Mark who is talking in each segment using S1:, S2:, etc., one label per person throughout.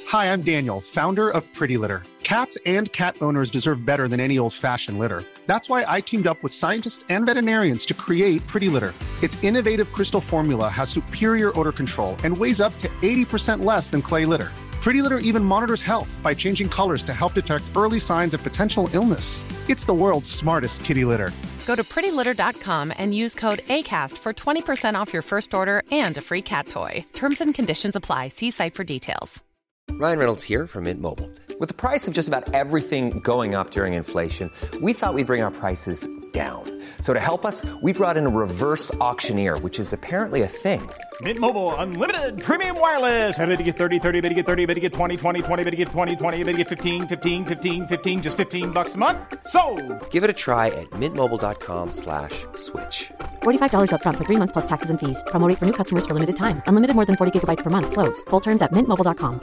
S1: Hi, I'm Daniel, founder of Pretty Litter. Cats and cat owners deserve better than any old-fashioned litter. That's why I teamed up with scientists and veterinarians to create Pretty Litter. Its innovative crystal formula has superior odor control and weighs up to 80% less than clay litter. Pretty Litter even monitors health by changing colors to help detect early signs of potential illness. It's the world's smartest kitty litter.
S2: Go to prettylitter.com and use code ACAST for 20% off your first order and a free cat toy. Terms and conditions apply. See site for details.
S3: Ryan Reynolds here from Mint Mobile. With the price of just about everything going up during inflation, we thought we'd bring our prices down. So to help us, we brought in a reverse auctioneer, which is apparently a thing.
S4: Mint Mobile Unlimited Premium Wireless. How to get 30, 30, bit to get 30, bit to get 20, 20, 20, bit to get 20, 20, bit to get 15, 15, 15, 15, just $15 a month? Sold!
S3: Give it a try at mintmobile.com/switch.
S5: $45 up front for 3 months plus taxes and fees. Promo rate for new customers for limited time. Unlimited more than 40 gigabytes per month. Slows full terms at mintmobile.com.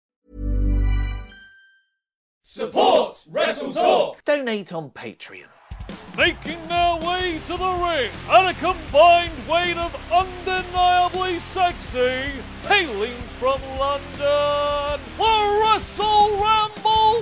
S6: Support Wrestle Talk!
S7: Donate on Patreon.
S6: Making their way to the ring at a combined weight of undeniably sexy, hailing from London, the Wrestle Ramble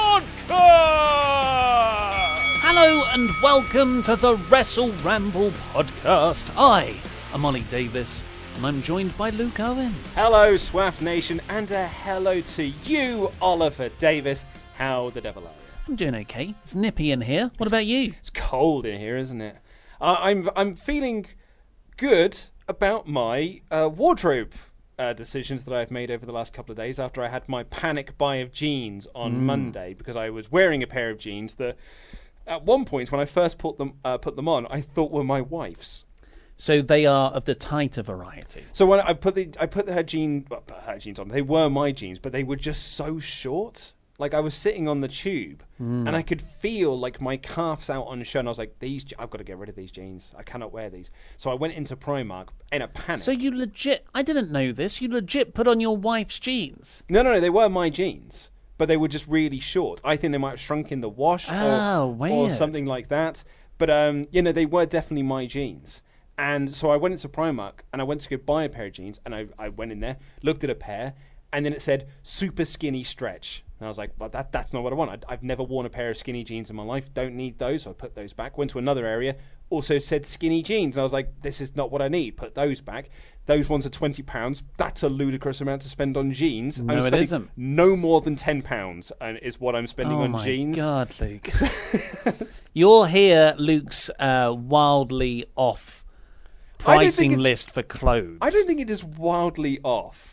S6: Podcast! Hello and welcome to the Wrestle Ramble Podcast. I am Ollie Davis and I'm joined by Luke Owen.
S4: Hello, Swaff Nation, and a hello to you, Oliver Davis. How the devil are you?
S6: I'm doing okay. It's nippy in here. What about you?
S4: It's cold in here, isn't it? I'm feeling good about my wardrobe decisions that I've made over the last couple of days after I had my panic buy of jeans on Monday, because I was wearing a pair of jeans that at one point when I first put them on, I thought were my wife's.
S6: So they are of the tighter variety.
S4: So when I put her jeans on, they were my jeans, but they were just so short. Like, I was sitting on the tube, and I could feel, like, my calves out on show, and I was like, I've got to get rid of these jeans. I cannot wear these. So I went into Primark in a panic.
S6: So you legit, I didn't know this, you legit put on your wife's jeans?
S4: No, they were my jeans, but they were just really short. I think they might have shrunk in the wash or something like that. But, they were definitely my jeans. And so I went into Primark, and I went to go buy a pair of jeans, and I went in there, looked at a pair, and then it said, super skinny stretch. And I was like, well, that's not what I want. I've never worn a pair of skinny jeans in my life. Don't need those. So I put those back. Went to another area. Also said skinny jeans. And I was like, this is not what I need. Put those back. Those ones are £20. That's a ludicrous amount to spend on jeans.
S6: No, it isn't.
S4: No more than £10 is what I'm spending on jeans.
S6: Oh, my God, Luke. You're here, Luke's wildly off pricing list for clothes.
S4: I don't think it is wildly off.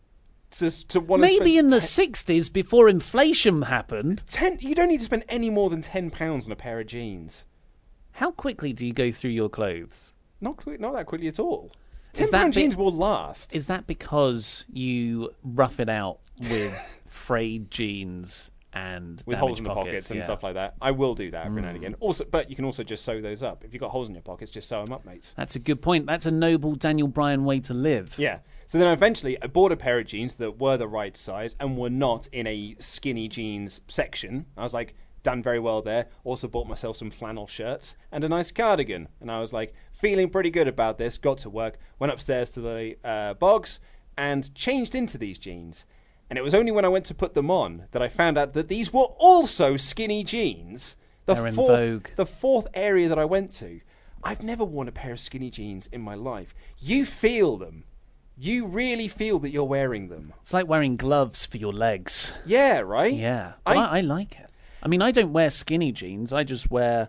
S6: Maybe in the 60s, before inflation happened.
S4: You don't need to spend any more than £10 on a pair of jeans.
S6: How quickly do you go through your clothes?
S4: Not that quickly at all. £10 jeans will last.
S6: Is that because you rough it out with frayed jeans and
S4: with holes in the
S6: pockets
S4: pockets and stuff like that? I will do that every now and again. Also, but you can also just sew those up. If you've got holes in your pockets, just sew them up, mates.
S6: That's a good point. That's a noble Daniel Bryan way to live.
S4: Yeah. So then eventually I bought a pair of jeans that were the right size and were not in a skinny jeans section. I was like, done very well there. Also bought myself some flannel shirts and a nice cardigan. And I was like, feeling pretty good about this. Got to work, went upstairs to the bogs and changed into these jeans. And it was only when I went to put them on that I found out that these were also skinny jeans.
S6: They're in vogue.
S4: The fourth area that I went to. I've never worn a pair of skinny jeans in my life. You feel them. You really feel that you're wearing them.
S6: It's like wearing gloves for your legs.
S4: Yeah, right?
S6: Yeah. I like it. I mean, I don't wear skinny jeans. I just wear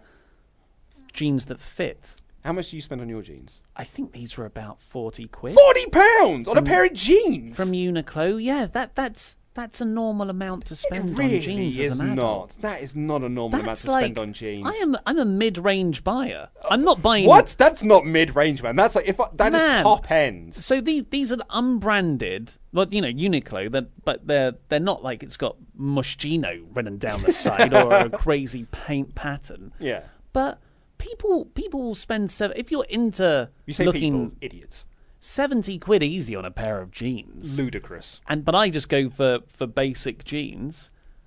S6: jeans that fit.
S4: How much do you spend on your jeans?
S6: I think these were about £40.
S4: £40 on a pair of jeans?
S6: From Uniqlo. Yeah, that's a normal amount to spend on jeans as an adult.
S4: That is not a normal amount to spend on jeans.
S6: I'm a mid-range buyer. I'm not buying...
S4: What? That's not mid-range, man. That's like is top end.
S6: So these are unbranded, well, Uniqlo, but they're not like it's got Moschino running down the side or a crazy paint pattern.
S4: Yeah.
S6: But people will spend if you're into looking
S4: idiots.
S6: £70 easy on a pair of jeans.
S4: Ludicrous.
S6: But I just go for basic jeans.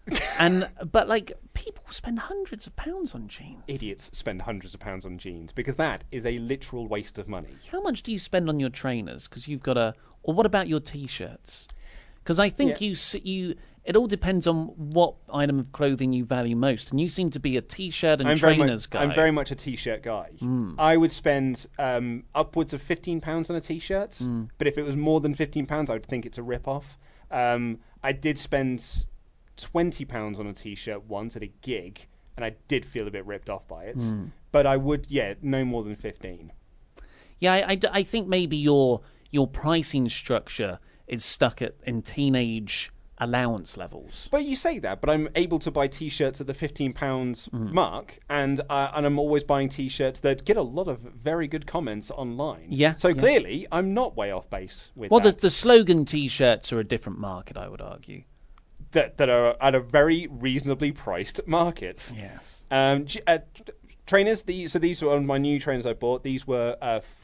S6: But like people spend hundreds of pounds on jeans.
S4: Idiots spend hundreds of pounds on jeans because that is a literal waste of money.
S6: How much do you spend on your trainers? Because you've got or what about your t-shirts?
S7: Because I think it all depends on what item of clothing you value most, and you seem to be a T-shirt and trainers guy.
S4: I'm very much a T-shirt guy. I would spend upwards of £15 on a T-shirt, but if it was more than £15, I would think it's a rip-off. I did spend £20 on a T-shirt once at a gig, and I did feel a bit ripped off by it. But I would, no more than 15.
S7: Yeah, I think maybe your pricing structure is stuck in teenage allowance levels.
S4: But you say that, but I'm able to buy T-shirts at the £15 mark, and I'm always buying T-shirts that get a lot of very good comments online.
S7: Yeah.
S4: So clearly, I'm not way off base with that.
S7: Well, the slogan T-shirts are a different market, I would argue.
S4: That are at a very reasonably priced market.
S7: Yes.
S4: Trainers, these were my new trainers I bought. These were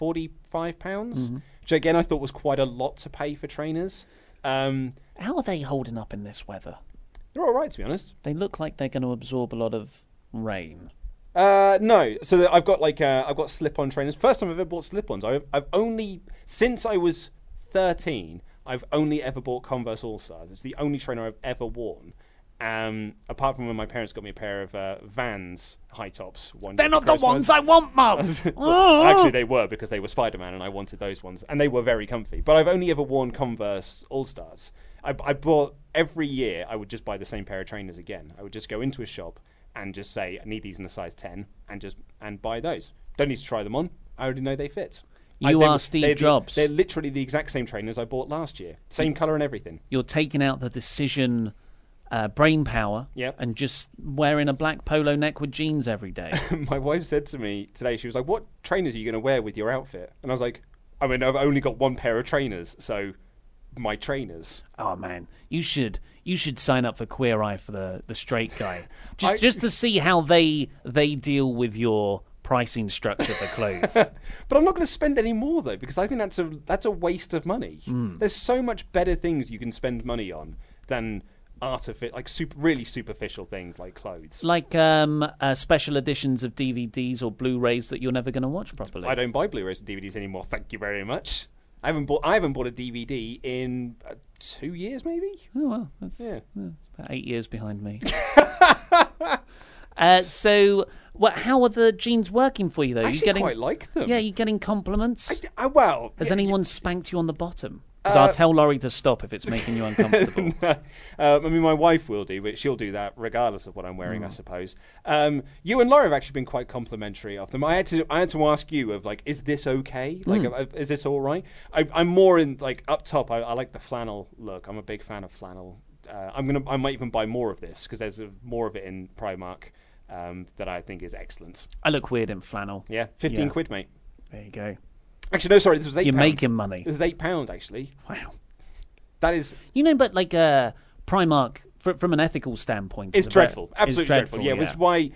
S4: £45, which again I thought was quite a lot to pay for trainers.
S7: How are they holding up in this weather?
S4: They're all right, to be honest.
S7: They look like they're going to absorb a lot of rain.
S4: No. So I've got slip-on trainers. First time I've ever bought slip-ons. I've only, since I was 13, I've only ever bought Converse All-Stars. It's the only trainer I've ever worn. Apart from when my parents got me a pair of Vans high tops.
S7: They're not the ones I want, Mum!
S4: Well, actually, they were, because they were Spider-Man, and I wanted those ones. And they were very comfy. But I've only ever worn Converse All-Stars. I bought, every year, I would just buy the same pair of trainers again. I would just go into a shop and just say, I need these in a size 10, and buy those. Don't need to try them on. I already know they fit.
S7: You are Steve Jobs.
S4: They're literally the exact same trainers I bought last year. Same colour and everything.
S7: You're taking out the decision brain power and just wearing a black polo neck with jeans every day.
S4: My wife said to me today, she was like, what trainers are you going to wear with your outfit? And I was like, I mean, I've only got one pair of trainers, so my trainers.
S7: Oh, man. You should sign up for Queer Eye for the straight guy. Just to see how they deal with your pricing structure for clothes.
S4: But I'm not going to spend any more, though, because I think that's a waste of money. There's so much better things you can spend money on than really superficial things like clothes. Like
S7: special editions of DVDs or Blu-rays that you're never going to watch properly.
S4: I don't buy Blu-rays and DVDs anymore, thank you very much. I haven't bought a DVD in 2 years, maybe.
S7: Oh, well, that's about 8 years behind me. So, how are the jeans working for you, though?
S4: I quite like them.
S7: Yeah, you're getting compliments? Has anyone spanked you on the bottom? Because I'll tell Laurie to stop if it's making you uncomfortable.
S4: I mean, my wife will do, but she'll do that regardless of what I'm wearing, I suppose. You and Laurie have actually been quite complimentary of them. I had to ask you is this okay? Is this all right? I'm more in up top. I like the flannel look. I'm a big fan of flannel. I might even buy more of this because there's more of it in Primark that I think is excellent.
S7: I look weird in flannel.
S4: Yeah, 15 quid, mate.
S7: There you go.
S4: Actually, no, sorry, this was £8.
S7: You're making money.
S4: This is £8, actually.
S7: Wow.
S4: That is...
S7: but Primark, from an ethical standpoint...
S4: It's dreadful. Absolutely dreadful. Yeah,
S7: which
S4: is why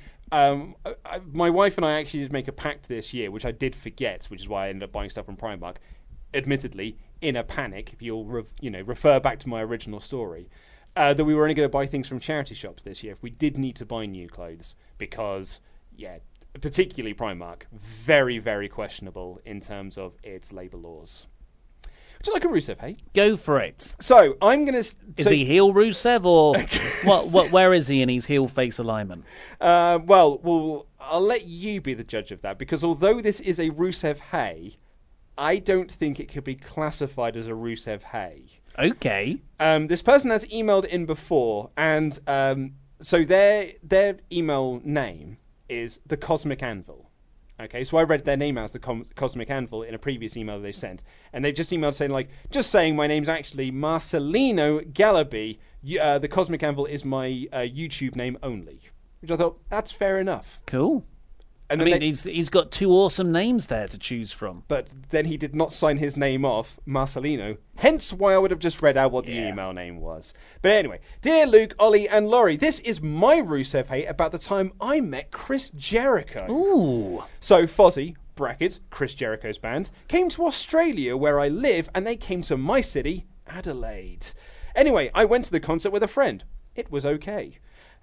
S4: my wife and I actually did make a pact this year, which I did forget, which is why I ended up buying stuff from Primark, admittedly, in a panic, if you'll refer back to my original story, that we were only going to buy things from charity shops this year if we did need to buy new clothes, because, particularly Primark, very, very questionable in terms of its labour laws. Would you like a Rusev, hey?
S7: Go for it.
S4: So, I'm going to...
S7: Is he heel Rusev, or where is he in his heel-face alignment?
S4: Well, I'll let you be the judge of that, because although this is a Rusev hey, I don't think it could be classified as a Rusev hey.
S7: Okay.
S4: This person has emailed in before, and so their email name is the Cosmic Anvil. Okay, so I read their name as the Cosmic Anvil in a previous email they sent, and they just emailed saying my name's actually Marcelino Galaby. The Cosmic Anvil is my YouTube name only, which I thought that's fair enough.
S7: Cool. And he's got two awesome names there to choose from.
S4: But then he did not sign his name off, Marcelino. Hence why I would have just read out what the email name was. But anyway, dear Luke, Ollie, and Laurie, this is my Rusev hate about the time I met Chris Jericho.
S7: Ooh.
S4: So Fozzy, brackets, Chris Jericho's band, came to Australia where I live, and they came to my city, Adelaide. Anyway, I went to the concert with a friend. It was okay.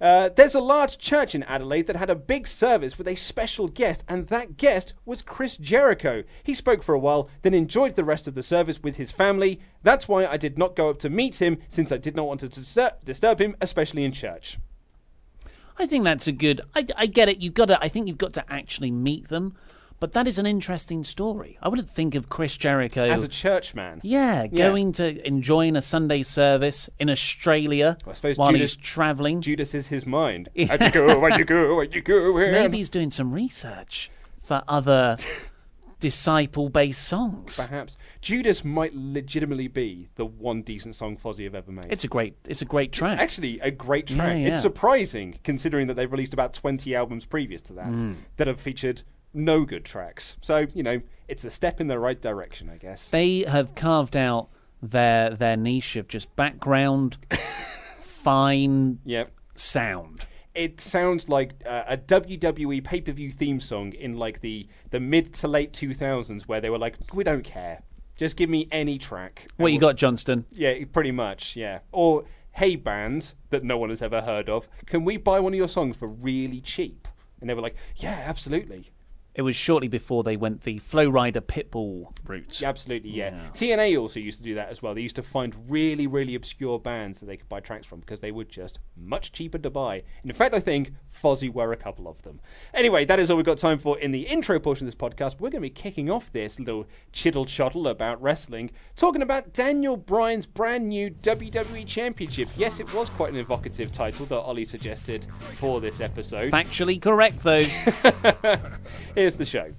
S4: There's a large church in Adelaide that had a big service with a special guest, and that guest was Chris Jericho. He spoke for a while, then enjoyed the rest of the service with his family. That's why I did not go up to meet him, since I did not want to disturb him, especially in church.
S7: I think that's a good... I get it. I think you've got to actually meet them. But that is an interesting story. I wouldn't think of Chris Jericho...
S4: as a churchman.
S7: Yeah, going to enjoying a Sunday service in Australia while he's travelling.
S4: Judas is his mind. Where'd you go? Where'd you go? Where'd you go?
S7: Maybe he's doing some research for other disciple-based songs.
S4: Perhaps. Judas might legitimately be the one decent song Fozzy have ever made.
S7: It's a great track.
S4: Actually, a great track.
S7: Yeah.
S4: It's surprising, considering that they've released about 20 albums previous to that that have featured... no good tracks. So, it's a step in the right direction, I guess.
S7: They have carved out their niche of just background, fine sound.
S4: It sounds like a WWE pay-per-view theme song in like the mid to late 2000s where they were like, we don't care. Just give me any track.
S7: What you got, Johnston?
S4: Yeah, pretty much, yeah. Or, hey, band that no one has ever heard of, can we buy one of your songs for really cheap? And they were like, yeah, absolutely.
S7: It was shortly before they went the Flow Rider Pitbull route.
S4: Yeah, absolutely, yeah. TNA also used to do that as well. They used to find really, really obscure bands that they could buy tracks from because they were just much cheaper to buy. And in fact, I think Fozzy were a couple of them. Anyway, that is all we've got time for in the intro portion of this podcast. We're going to be kicking off this little chittle-chottle about wrestling, talking about Daniel Bryan's brand new WWE Championship. Yes, it was quite an evocative title that Ollie suggested for this episode.
S7: Factually correct, though.
S4: Here's the show.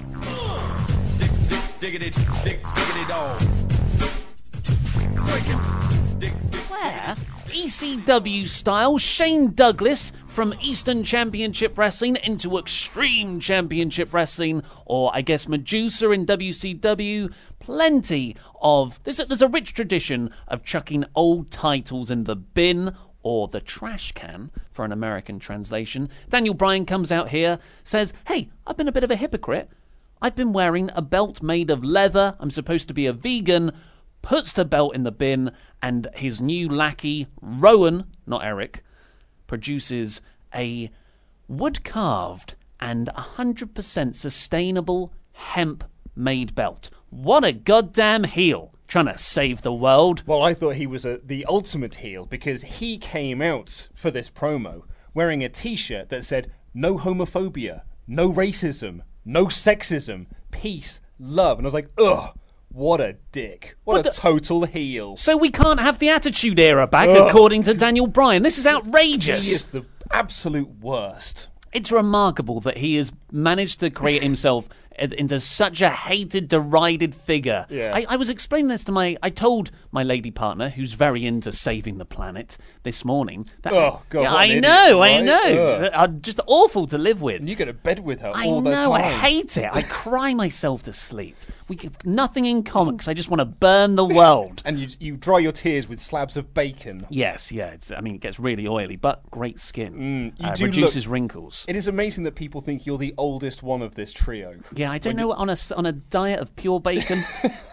S7: Where, ECW style, Shane Douglas from Eastern Championship Wrestling into Extreme Championship Wrestling, or I guess Medusa in WCW. Plenty of... There's a rich tradition of chucking old titles in the bin or the trash can, for an American translation. Daniel Bryan comes out here, says, hey, I've been a bit of a hypocrite. I've been wearing a belt made of leather. I'm supposed to be a vegan. Puts the belt in the bin, and his new lackey, Rowan, not Eric, produces a wood-carved and 100% sustainable hemp-made belt. What a goddamn heel. Trying to save the world.
S4: Well, I thought he was the ultimate heel because he came out for this promo wearing a t-shirt that said, no homophobia, no racism, no sexism, peace, love. And I was like, ugh, what a dick. What a total heel.
S7: So we can't have the Attitude Era back, according to Daniel Bryan. This is outrageous.
S4: He is the absolute worst.
S7: It's remarkable that he has managed to create himself into such a hated, derided figure.
S4: Yeah.
S7: I was explaining this to I told my lady partner, who's very into saving the planet, this morning. That,
S4: oh, God.
S7: Yeah, I know. Just awful to live with.
S4: And you go to bed with her all the time.
S7: I know, I hate it. I cry myself to sleep. We have nothing in common because I just want to burn the world.
S4: And you dry your tears with slabs of bacon.
S7: Yes, yeah. it gets really oily, but great skin. Reduces wrinkles.
S4: It is amazing that people think you're the oldest one of this trio.
S7: Yeah, I don't know, on a diet of pure bacon.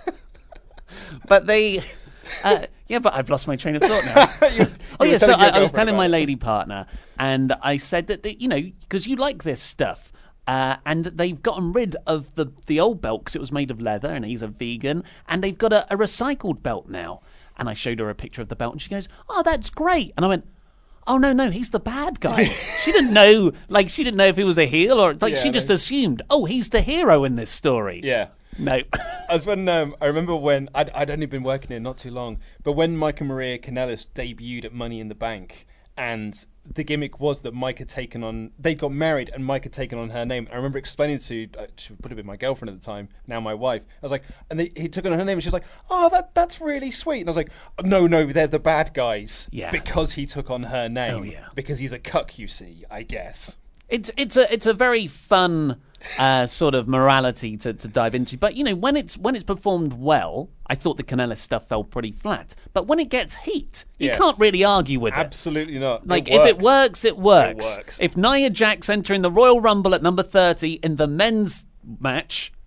S7: But they... but I've lost my train of thought now. So I was telling my lady partner, and I said that, because you like this stuff, and they've gotten rid of the old belt because it was made of leather, and he's a vegan, and they've got a recycled belt now. And I showed her a picture of the belt, and she goes, oh, that's great. And I went, oh, no, he's the bad guy. She didn't know if he was a heel or she just assumed, oh, he's the hero in this story.
S4: Yeah.
S7: No.
S4: As when I remember when I'd only been working here not too long, but when Mike and Maria Kanellis debuted at Money in the Bank, and the gimmick was that Mike had taken on, they got married and Mike had taken on her name. I remember explaining to, she would have been my girlfriend at the time, now my wife. I was like, and he took on her name and she was like, oh, that's really sweet. And I was like, no, they're the bad guys.
S7: Yeah.
S4: Because he took on her name.
S7: Oh, yeah.
S4: Because he's a cuck, you see, I guess.
S7: It's a very fun sort of morality to dive into. But, when it's performed well, I thought the Kanellis stuff fell pretty flat. But when it gets heat, you can't really argue with it.
S4: Absolutely not.
S7: If it works, it works. If Nia Jax entering the Royal Rumble at number 30 in the men's match,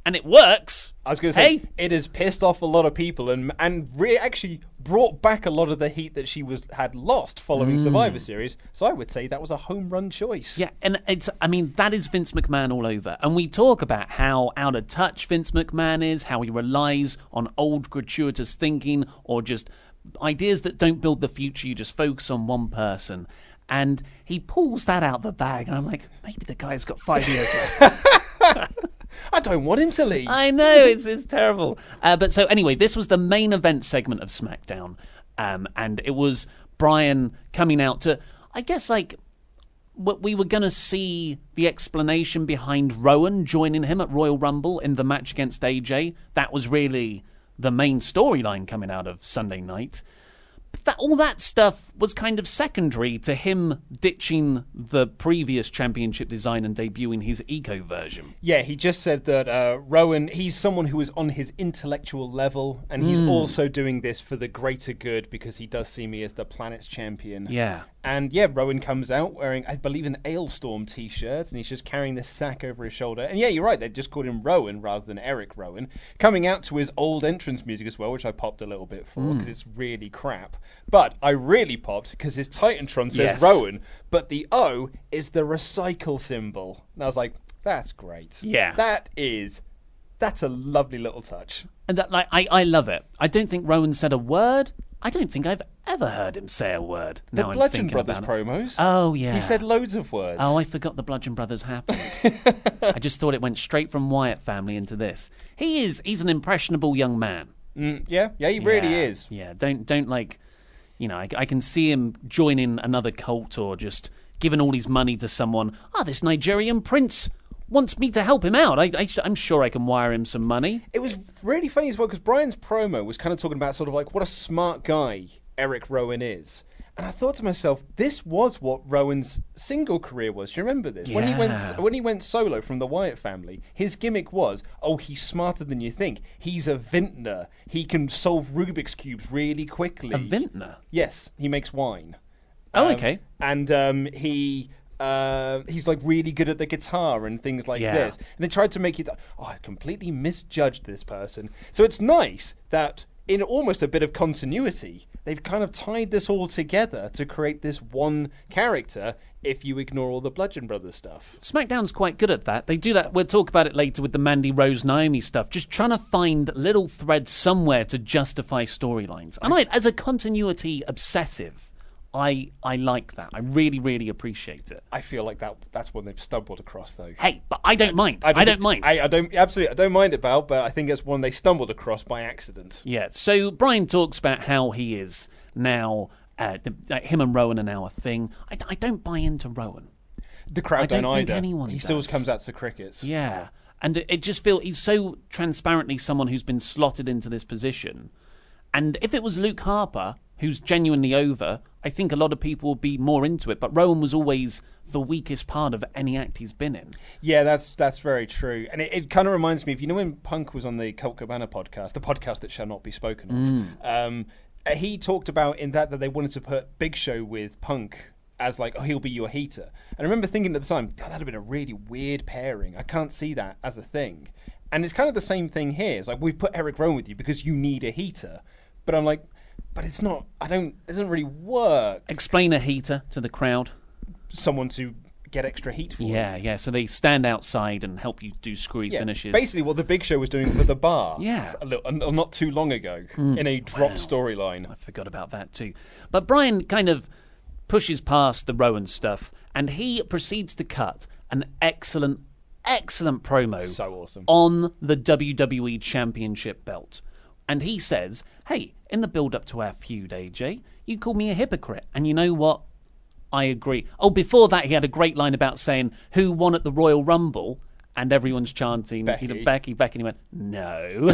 S7: and it works.
S4: I was going to say, it has pissed off a lot of people and actually brought back a lot of the heat that she had lost following Survivor Series. So I would say that was a home run choice.
S7: Yeah, and that is Vince McMahon all over. And we talk about how out of touch Vince McMahon is, how he relies on old gratuitous thinking or just ideas that don't build the future. You just focus on one person. And he pulls that out the bag, and I'm like, maybe the guy's got 5 years left.
S4: I don't want him to leave.
S7: I know, it's terrible. But so anyway, this was the main event segment of SmackDown. And it was Bryan coming out to, I guess, like, what we were going to see the explanation behind Rowan joining him at Royal Rumble in the match against AJ. That was really the main storyline coming out of Sunday night. All that stuff was kind of secondary to him ditching the previous championship design and debuting his eco version.
S4: Yeah, he just said that Rowan, he's someone who is on his intellectual level, and he's also doing this for the greater good because he does see me as the planet's champion.
S7: Yeah.
S4: And yeah, Rowan comes out wearing, I believe, an Ailstorm t-shirt, and he's just carrying this sack over his shoulder. And yeah, you're right, they just called him Rowan rather than Eric Rowan. Coming out to his old entrance music as well, which I popped a little bit for because it's really crap. But I really popped because his Titantron says Rowan, but the O is the recycle symbol. And I was like, that's great.
S7: Yeah.
S4: That's a lovely little touch.
S7: And that, like, I love it. I don't think Rowan said a word. I don't think I've ever heard him say a word.
S4: The Bludgeon Brothers promos.
S7: Oh, yeah.
S4: He said loads of words.
S7: Oh, I forgot the Bludgeon Brothers happened. I just thought it went straight from Wyatt family into this. He's an impressionable young man.
S4: Yeah, he really is.
S7: Yeah, don't like, you know, I can see him joining another cult or just giving all his money to someone. This Nigerian prince wants me to help him out. I'm sure I can wire him some money.
S4: It was really funny as well because Bryan's promo was kind of talking about sort of like what a smart guy Eric Rowan is. And I thought to myself, this was what Rowan's single career was. Do you remember this?
S7: Yeah.
S4: When he went solo from the Wyatt family, his gimmick was, he's smarter than you think. He's a vintner. He can solve Rubik's Cubes really quickly.
S7: A vintner?
S4: Yes, he makes wine.
S7: Okay.
S4: And he's like really good at the guitar and things like this. And they tried to make it, I completely misjudged this person. So it's nice that in almost a bit of continuity, they've kind of tied this all together to create this one character if you ignore all the Bludgeon Brothers stuff.
S7: SmackDown's quite good at that. They do that. We'll talk about it later with the Mandy Rose Naomi stuff. Just trying to find little threads somewhere to justify storylines. And as a continuity obsessive, I like that. I really, really appreciate it.
S4: I feel like that's one they've stumbled across, though.
S7: Hey, but I don't mind. I don't mind.
S4: I don't mind it, Val, but I think it's one they stumbled across by accident.
S7: Yeah, so Bryan talks about how he is now, him and Rowan are now a thing. I don't buy into Rowan.
S4: The crowd don't either.
S7: Think anyone
S4: he
S7: does.
S4: still comes out to crickets.
S7: Yeah, and it just feels he's so transparently someone who's been slotted into this position. And if it was Luke Harper, who's genuinely over, I think a lot of people would be more into it. But Rowan was always the weakest part of any act he's been in.
S4: Yeah, that's very true. And it kind of reminds me of, you know, when Punk was on the Colt Cabana podcast, the podcast that shall not be spoken of, he talked about in that they wanted to put Big Show with Punk as like, he'll be your heater. And I remember thinking at the time, that'd have been a really weird pairing. I can't see that as a thing. And it's kind of the same thing here. It's like, we've put Eric Rowan with you because you need a heater. But I'm like, but it's not, it doesn't really work.
S7: Explain a heater to the crowd.
S4: Someone to get extra heat for.
S7: Yeah. So they stand outside and help you do screwy finishes.
S4: Basically what the Big Show was doing for the bar.
S7: Yeah.
S4: Not too long ago in a dropped storyline.
S7: I forgot about that too. But Bryan kind of pushes past the Rowan stuff and he proceeds to cut an excellent promo.
S4: So awesome.
S7: On the WWE Championship belt. And he says, hey, in the build-up to our feud, AJ, you called me a hypocrite. And you know what? I agree. Oh, before that, he had a great line about saying, who won at the Royal Rumble? And everyone's chanting, Becky. And he went, no.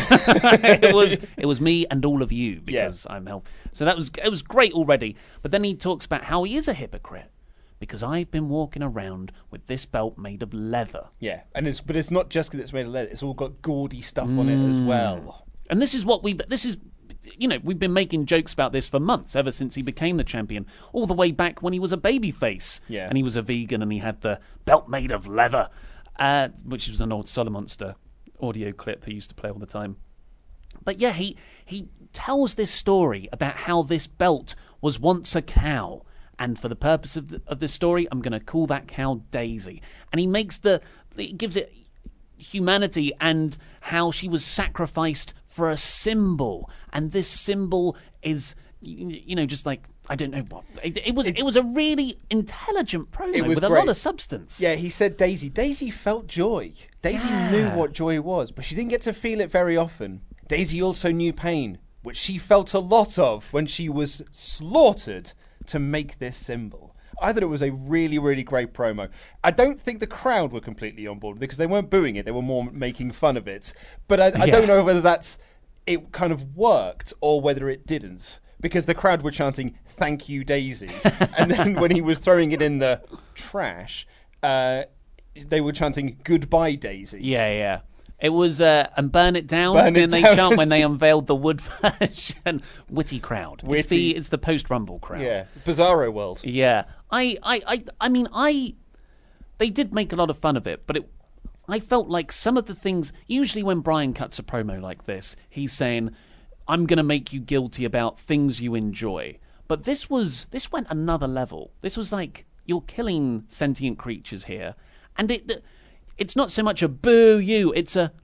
S7: it was me and all of you, because I'm helping. So it was great already. But then he talks about how he is a hypocrite. Because I've been walking around with this belt made of leather.
S4: Yeah, but it's not just because it's made of leather. It's all got gaudy stuff on it as well.
S7: And this is what we've been making jokes about this for months, ever since he became the champion, all the way back when he was a babyface.
S4: Yeah.
S7: And he was a vegan and he had the belt made of leather, which was an old Solomonster audio clip he used to play all the time. But yeah, he tells this story about how this belt was once a cow. And for the purpose of this story, I'm going to call that cow Daisy. And he gives it humanity and how she was sacrificed for a symbol. And this symbol is, just like, I don't know what. It was a really intelligent promo with a lot of substance.
S4: Yeah, he said Daisy. Daisy felt joy. Daisy knew what joy was, but she didn't get to feel it very often. Daisy also knew pain, which she felt a lot of when she was slaughtered to make this symbol. I thought it was a really, really great promo. I don't think the crowd were completely on board because they weren't booing it. They were more making fun of it. But I don't know whether it kind of worked or whether it didn't. Because the crowd were chanting, "Thank you, Daisy." And then when he was throwing it in the trash, they were chanting, "Goodbye, Daisy."
S7: Yeah. It was, and burn it down. Then they chant when they unveiled the wood version. Witty crowd. It's the post-Rumble crowd.
S4: Yeah. Bizarro world.
S7: Yeah. I mean, they did make a lot of fun of it, but I felt like some of the things, usually when Bryan cuts a promo like this, he's saying, I'm going to make you guilty about things you enjoy. But this went another level. This was like, you're killing sentient creatures here. And it's not so much a boo you, it's a,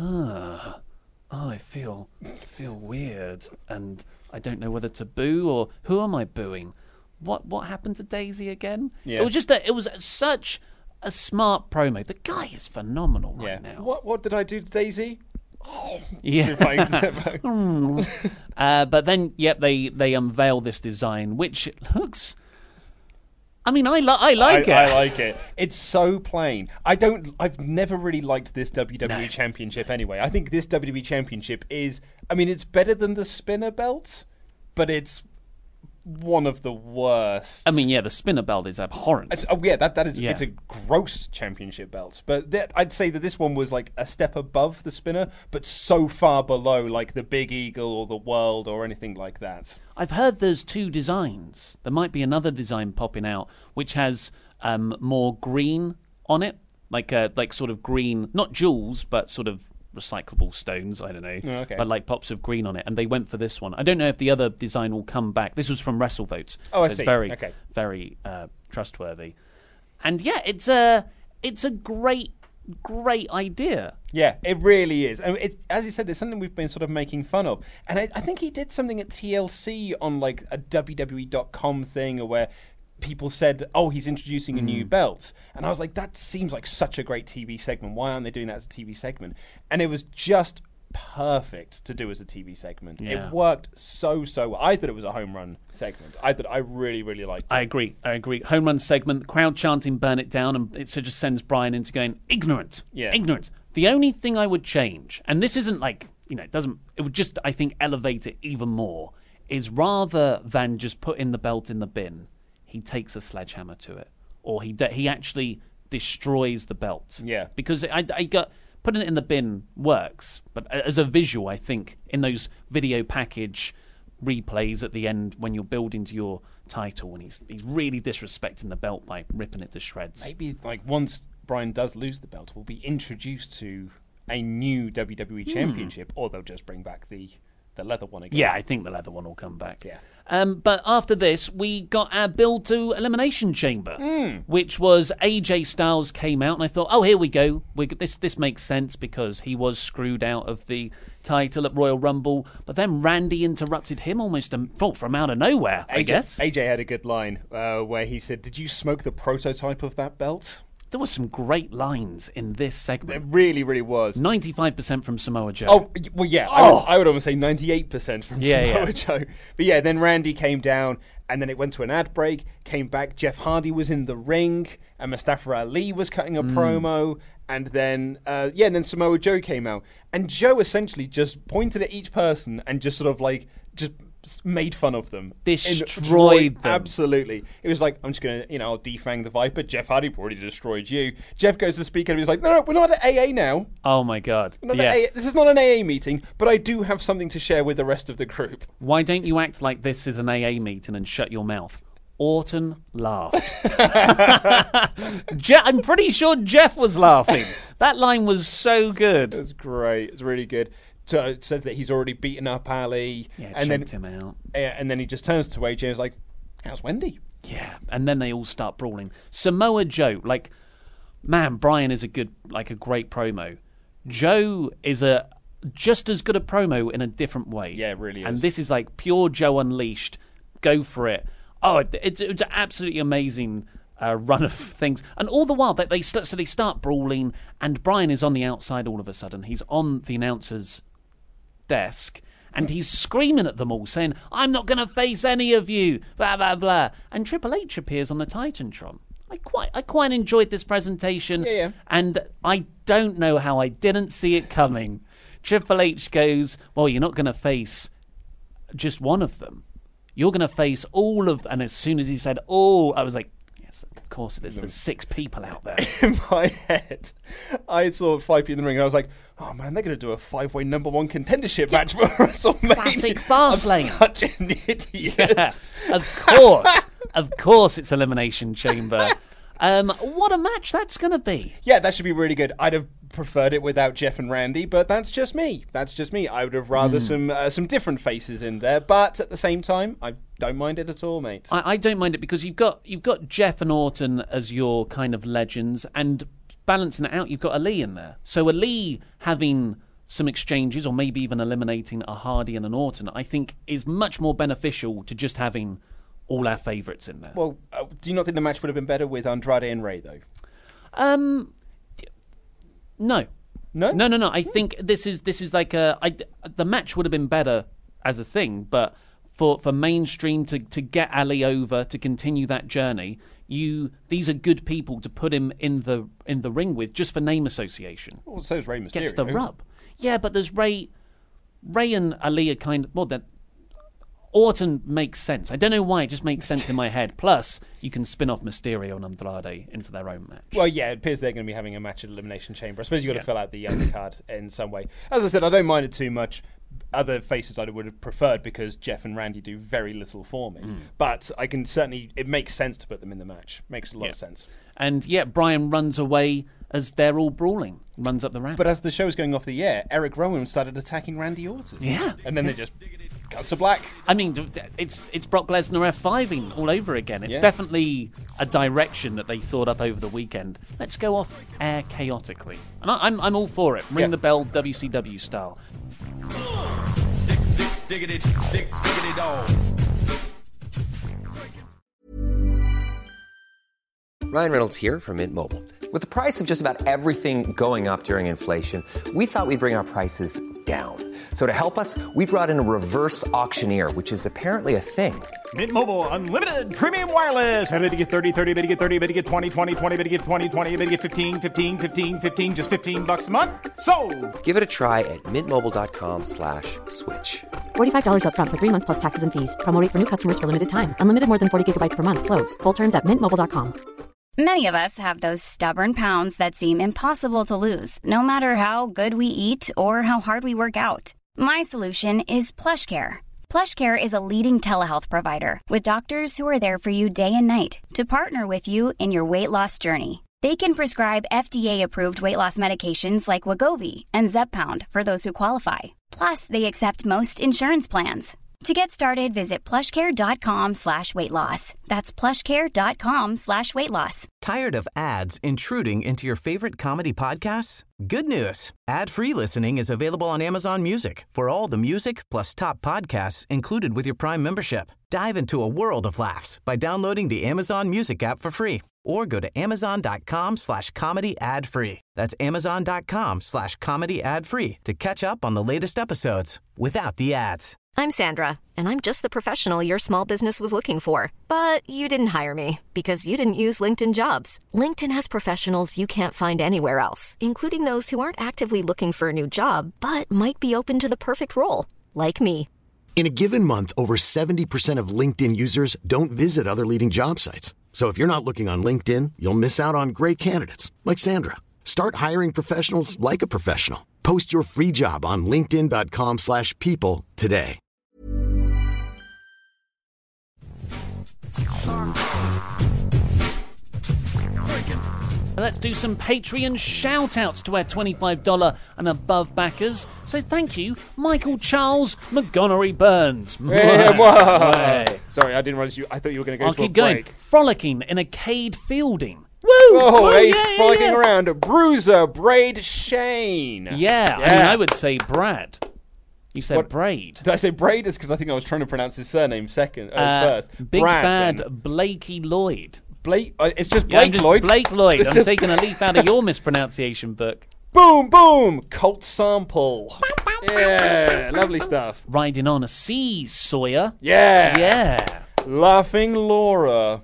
S7: I feel weird. And I don't know whether to boo or who am I booing? What happened to Daisy again?
S4: Yeah.
S7: It was such a smart promo. The guy is phenomenal right now.
S4: What did I do to Daisy?
S7: Yeah. But then, they unveil this design, which looks. I mean, I like it.
S4: I like it. It's so plain. I've never really liked this WWE Championship anyway. I think this WWE Championship is. I mean, it's better than the spinner belt, but it's one of the worst.
S7: I mean, the spinner belt is abhorrent.
S4: That is. Yeah. It's a gross championship belt. But I'd say that this one was like a step above the spinner, but so far below like the Big Eagle or the World or anything like that.
S7: I've heard there's two designs. There might be another design popping out which has more green on it, like sort of green, not jewels, but sort of recyclable stones, I don't know, but like pops of green on it, and they went for this one. I don't know if the other design will come back. This was from WrestleVotes.
S4: I see.
S7: It's very trustworthy, and it's a great idea.
S4: Yeah, it really is. I mean, as you said, it's something we've been sort of making fun of, and I think he did something at TLC on like a WWE.com thing, or where people said, he's introducing a new belt. And I was like, that seems like such a great TV segment. Why aren't they doing that as a TV segment? And it was just perfect to do as a TV segment. Yeah. It worked so well. I thought it was a home run segment. I really, really liked it.
S7: I agree. Home run segment, crowd chanting, burn it down, and it just sends Bryan into going, ignorant. Yeah. Ignorant. The only thing I would change, and this isn't like, it would just, I think, elevate it even more, is rather than just putting the belt in the bin, he takes a sledgehammer to it, or he actually destroys the belt.
S4: Yeah,
S7: because I got putting it in the bin works, but as a visual, I think in those video package replays at the end when you're building to your title, and he's really disrespecting the belt by ripping it to shreds.
S4: Maybe like once Bryan does lose the belt, we'll be introduced to a new WWE Championship, or they'll just bring back the leather one again.
S7: Yeah, I think the leather one will come back.
S4: Yeah.
S7: But after this, we got our build to Elimination Chamber, which was AJ Styles came out, and I thought, here we go. This makes sense because he was screwed out of the title at Royal Rumble. But then Randy interrupted him almost from out of nowhere, I guess.
S4: AJ had a good line where he said, "Did you smoke the prototype of that belt?"
S7: There were some great lines in this segment.
S4: There really, really was.
S7: 95% from Samoa Joe.
S4: Oh, well, yeah. I would almost say 98% from Samoa Joe. But yeah, then Randy came down, and then it went to an ad break, came back. Jeff Hardy was in the ring, and Mustafa Ali was cutting a promo. And then, then Samoa Joe came out. And Joe essentially just pointed at each person and just sort of like, just made fun of them.
S7: Destroyed them.
S4: Absolutely. It was like, I'm just going to, I'll defang the Viper. Jeff Hardy already destroyed you. Jeff goes to speak and he's like, no, we're not at AA now.
S7: Oh my God.
S4: This is not an AA meeting, but I do have something to share with the rest of the group.
S7: Why don't you act like this is an AA meeting and shut your mouth? Orton laughed. I'm pretty sure Jeff was laughing. That line was so good.
S4: It was great. It was really good. So it says that he's already beaten up Ali.
S7: Yeah,
S4: and then
S7: him out.
S4: And then he just turns to AJ and is like, how's Wendy?
S7: Yeah, and then they all start brawling. Samoa Joe, like, man, Brian is a great promo. Joe is just as good a promo in a different way.
S4: Yeah, it really is.
S7: And this is like pure Joe Unleashed. Go for it. Oh, it's an absolutely amazing run of things. And all the while, they start brawling, and Brian is on the outside all of a sudden. He's on the announcer's desk, and he's screaming at them all, saying, I'm not going to face any of you, blah, blah, blah. And Triple H appears on the Titantron. I quite enjoyed this presentation,
S4: yeah.
S7: And I don't know how I didn't see it coming. Triple H goes, well, you're not going to face just one of them. You're going to face all of them. And as soon as he said, all, I was like, yes, of course it is. There's 6 people out there.
S4: In my head, I saw 5 people in the ring, and I was like, oh man, they're going to do a 5-way number 1 contendership match for WrestleMania.
S7: Classic Fastlane.
S4: I'm such an idiot.
S7: Yeah, of course it's Elimination Chamber. What a match that's going to be.
S4: Yeah, that should be really good. I'd have preferred it without Jeff and Randy, but that's just me. I would have rather some different faces in there, but at the same time, I don't mind it at all, mate.
S7: I don't mind it because you've got Jeff and Orton as your kind of legends, and balancing it out, you've got Ali in there. So Ali having some exchanges, or maybe even eliminating a Hardy and an Orton, I think is much more beneficial to just having all our favourites in there.
S4: Well, do you not think the match would have been better with Andrade and Rey, though?
S7: No. I think this is like the match would have been better as a thing, but for mainstream to get Ali over to continue that journey, these are good people to put him in the ring with just for name association.
S4: Well, so is Rey Mysterio.
S7: Gets the rub. Yeah, but there's Rey and Ali are kind of Orton makes sense. I don't know why, it just makes sense in my head. Plus, you can spin off Mysterio and Andrade into their own match.
S4: Well, yeah, it appears they're going to be having a match at Elimination Chamber. I suppose you've got to fill out the undercard in some way. As I said, I don't mind it too much. Other faces I would have preferred because Jeff and Randy do very little for me. But I can certainly, it makes sense to put them in the match. Makes a lot of sense.
S7: And yeah, Brian runs away as they're all brawling, runs up the ramp.
S4: But as the show's going off the air, Eric Rowan started attacking Randy Orton.
S7: Yeah.
S4: And then they just cut to black.
S7: I mean, it's Brock Lesnar F5ing all over again. It's definitely a direction that they thought up over the weekend. Let's go off air chaotically. And I'm all for it. Ring the bell, WCW style.
S8: Diggity dog.
S3: Ryan Reynolds here from Mint Mobile. With the price of just about everything going up during inflation, we thought we'd bring our prices down. So to help us, we brought in a reverse auctioneer, which is apparently a thing.
S9: Mint Mobile Unlimited Premium Wireless. How to get 30, 30, bit to get 30, bit to get 20, 20, 20, bit to get 20, 20, bit to get 15, 15, 15, 15, just $15 a month? Sold!
S3: Give it a try at mintmobile.com/switch.
S5: $45 up front for 3 months plus taxes and fees. Promo rate for new customers for limited time. Unlimited more than 40 gigabytes per month. Slows full terms at mintmobile.com.
S10: Many of us have those stubborn pounds that seem impossible to lose, no matter how good we eat or how hard we work out. My solution is PlushCare. PlushCare is a leading telehealth provider with doctors who are there for you day and night to partner with you in your weight loss journey. They can prescribe FDA-approved weight loss medications like Wegovy and Zepbound for those who qualify. Plus, they accept most insurance plans. To get started, visit plushcare.com/weightloss. That's plushcare.com/weightloss.
S11: Tired of ads intruding into your favorite comedy podcasts? Good news. Ad-free listening is available on Amazon Music for all the music plus top podcasts included with your Prime membership. Dive into a world of laughs by downloading the Amazon Music app for free or go to amazon.com/comedy ad-free. That's amazon.com/comedy ad-free to catch up on the latest episodes without the ads.
S12: I'm Sandra, and I'm just the professional your small business was looking for. But you didn't hire me because you didn't use LinkedIn Jobs. LinkedIn has professionals you can't find anywhere else, including those who aren't actively looking for a new job, but might be open to the perfect role, like me.
S13: In a given month, over 70% of LinkedIn users don't visit other leading job sites. So if you're not looking on LinkedIn, you'll miss out on great candidates like Sandra. Start hiring professionals like a professional. Post your free job on linkedin.com/people today.
S7: Let's do some Patreon shout-outs to our $25 and above backers. So thank you, Michael Charles Montgomery Burns.
S4: Sorry, I didn't realize I thought you were going to go to a break.
S7: Frolicking in a Cade Fielding. Woo!
S4: Oh, he's frolicking around. Bruiser, Braid, Shane.
S7: Yeah, I mean, I would say Brad. You said Braid.
S4: Did I say Braid? It's because I think I was trying to pronounce his surname first.
S7: Big Brad, Bad Blakey Lloyd.
S4: It's just Blake Lloyd.
S7: Blake Lloyd. I'm taking a leaf out of your mispronunciation book.
S4: Boom, boom. Colt Sample. Yeah, lovely stuff.
S7: Riding on a Sea Sawyer.
S4: Yeah. Laughing Laura.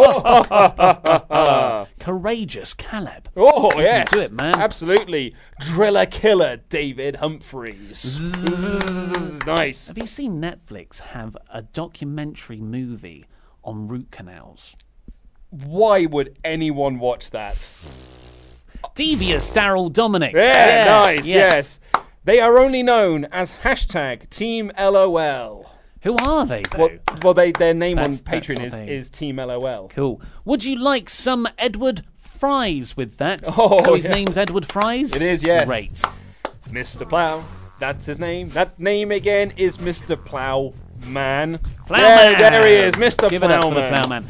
S7: Courageous Caleb.
S4: Oh, yes.
S7: Do it, man.
S4: Absolutely. Driller Killer David Humphreys. Nice.
S7: Have you seen Netflix have a documentary movie on root canals?
S4: Why would anyone watch that?
S7: Devious Daryl Dominic.
S4: Yeah, nice, yes. They are only known as #Team LOL.
S7: Who are they, though?
S4: Well, their name on Patreon is Team LOL.
S7: Cool. Would you like some Edward Fries with that?
S4: Oh,
S7: so his name's Edward Fries?
S4: It is, yes.
S7: Great.
S4: Mr. Plow, that's his name. That name again is Mr. Plowman.
S7: Plowman!
S4: Yeah, there he is, Mr.
S7: Give
S4: Plowman.
S7: It up for the Plowman.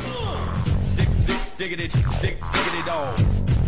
S8: Diggity dog.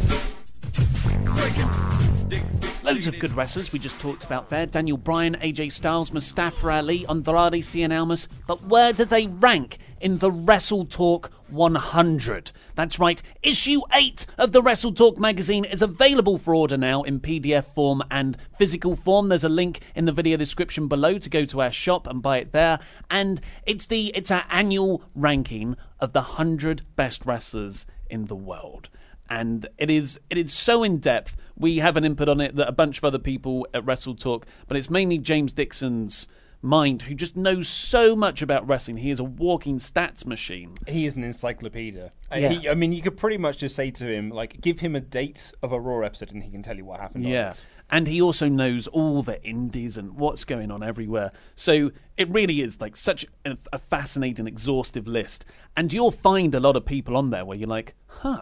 S7: Loads of good wrestlers we just talked about there. Daniel Bryan, AJ Styles, Mustafa Ali, Andrade Cien Almas. But where do they rank in the Wrestle Talk 100? That's right, issue 8 of the Wrestle Talk magazine is available for order now in PDF form and physical form. There's a link in the video description below to go to our shop and buy it there. And it's our annual ranking of the 100 best wrestlers in the world. And it is so in-depth. We have an input on it that a bunch of other people at Wrestle Talk, but it's mainly James Dixon's mind, who just knows so much about wrestling. He is a walking stats machine.
S4: He is an encyclopedia.
S7: Yeah.
S4: I mean, you could pretty much just say to him, like, give him a date of a Raw episode and he can tell you what happened on it.
S7: And he also knows all the indies and what's going on everywhere. So it really is like such a fascinating, exhaustive list. And you'll find a lot of people on there where you're like,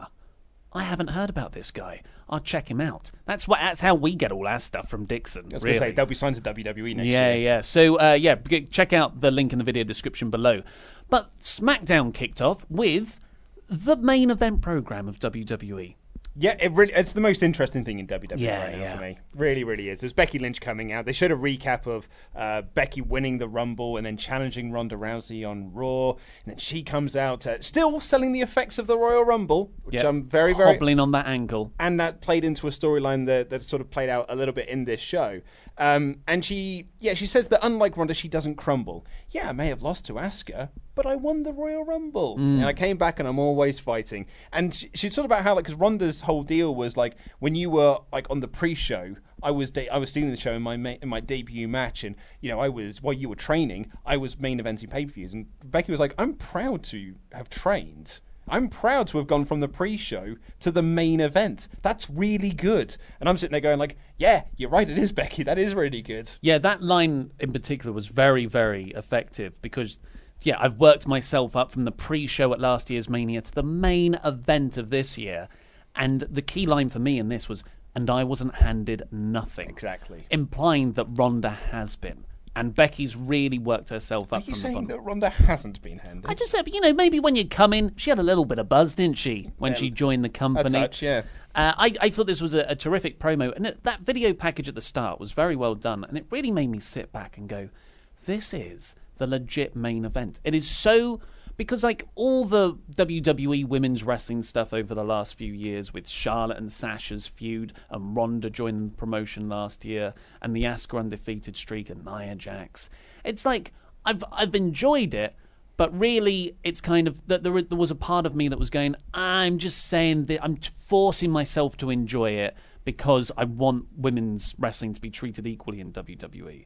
S7: I haven't heard about this guy. I'll check him out. That's how we get all our stuff from Dixon.
S4: I was going to say, they'll be signed to WWE next year.
S7: Yeah. So, check out the link in the video description below. But SmackDown kicked off with the main event program of WWE.
S4: Yeah, it's the most interesting thing in WWE right now for me. Really, really is. There's Becky Lynch coming out. They showed a recap of Becky winning the Rumble and then challenging Ronda Rousey on Raw. And then she comes out still selling the effects of the Royal Rumble, which I'm very, very...
S7: hobbling on that ankle.
S4: And that played into a storyline that sort of played out a little bit in this show. And she says that unlike Ronda, she doesn't crumble. Yeah, I may have lost to Asuka, but I won the Royal Rumble. And I came back and I'm always fighting. And she talked about how, like, because Ronda's whole deal was, like, when you were, like, on the pre-show, I was stealing the show in my debut match, and, you know, while you were training, I was main eventing pay-per-views. And Becky was like, I'm proud to have trained. I'm proud to have gone from the pre-show to the main event. That's really good. And I'm sitting there going like, yeah, you're right, it is, Becky. That is really good.
S7: Yeah, that line in particular was very, very effective because, yeah, I've worked myself up from the pre-show at last year's Mania to the main event of this year. And the key line for me in this was, and I wasn't handed nothing.
S4: Exactly.
S7: Implying that Ronda has been. And Becky's really worked herself up from the bottom.
S4: Are you saying that Ronda hasn't been handed?
S7: I just said, maybe when you come in, she had a little bit of buzz, didn't she, when she joined the company?
S4: A touch, yeah.
S7: I thought this was a terrific promo. And that video package at the start was very well done. And it really made me sit back and go, this is the legit main event. It is so... Because, like, all the WWE women's wrestling stuff over the last few years with Charlotte and Sasha's feud and Ronda joining the promotion last year and the Asuka undefeated streak and Nia Jax, it's like, I've enjoyed it, but really it's kind of, that there was a part of me that was going, I'm just saying that I'm forcing myself to enjoy it because I want women's wrestling to be treated equally in WWE.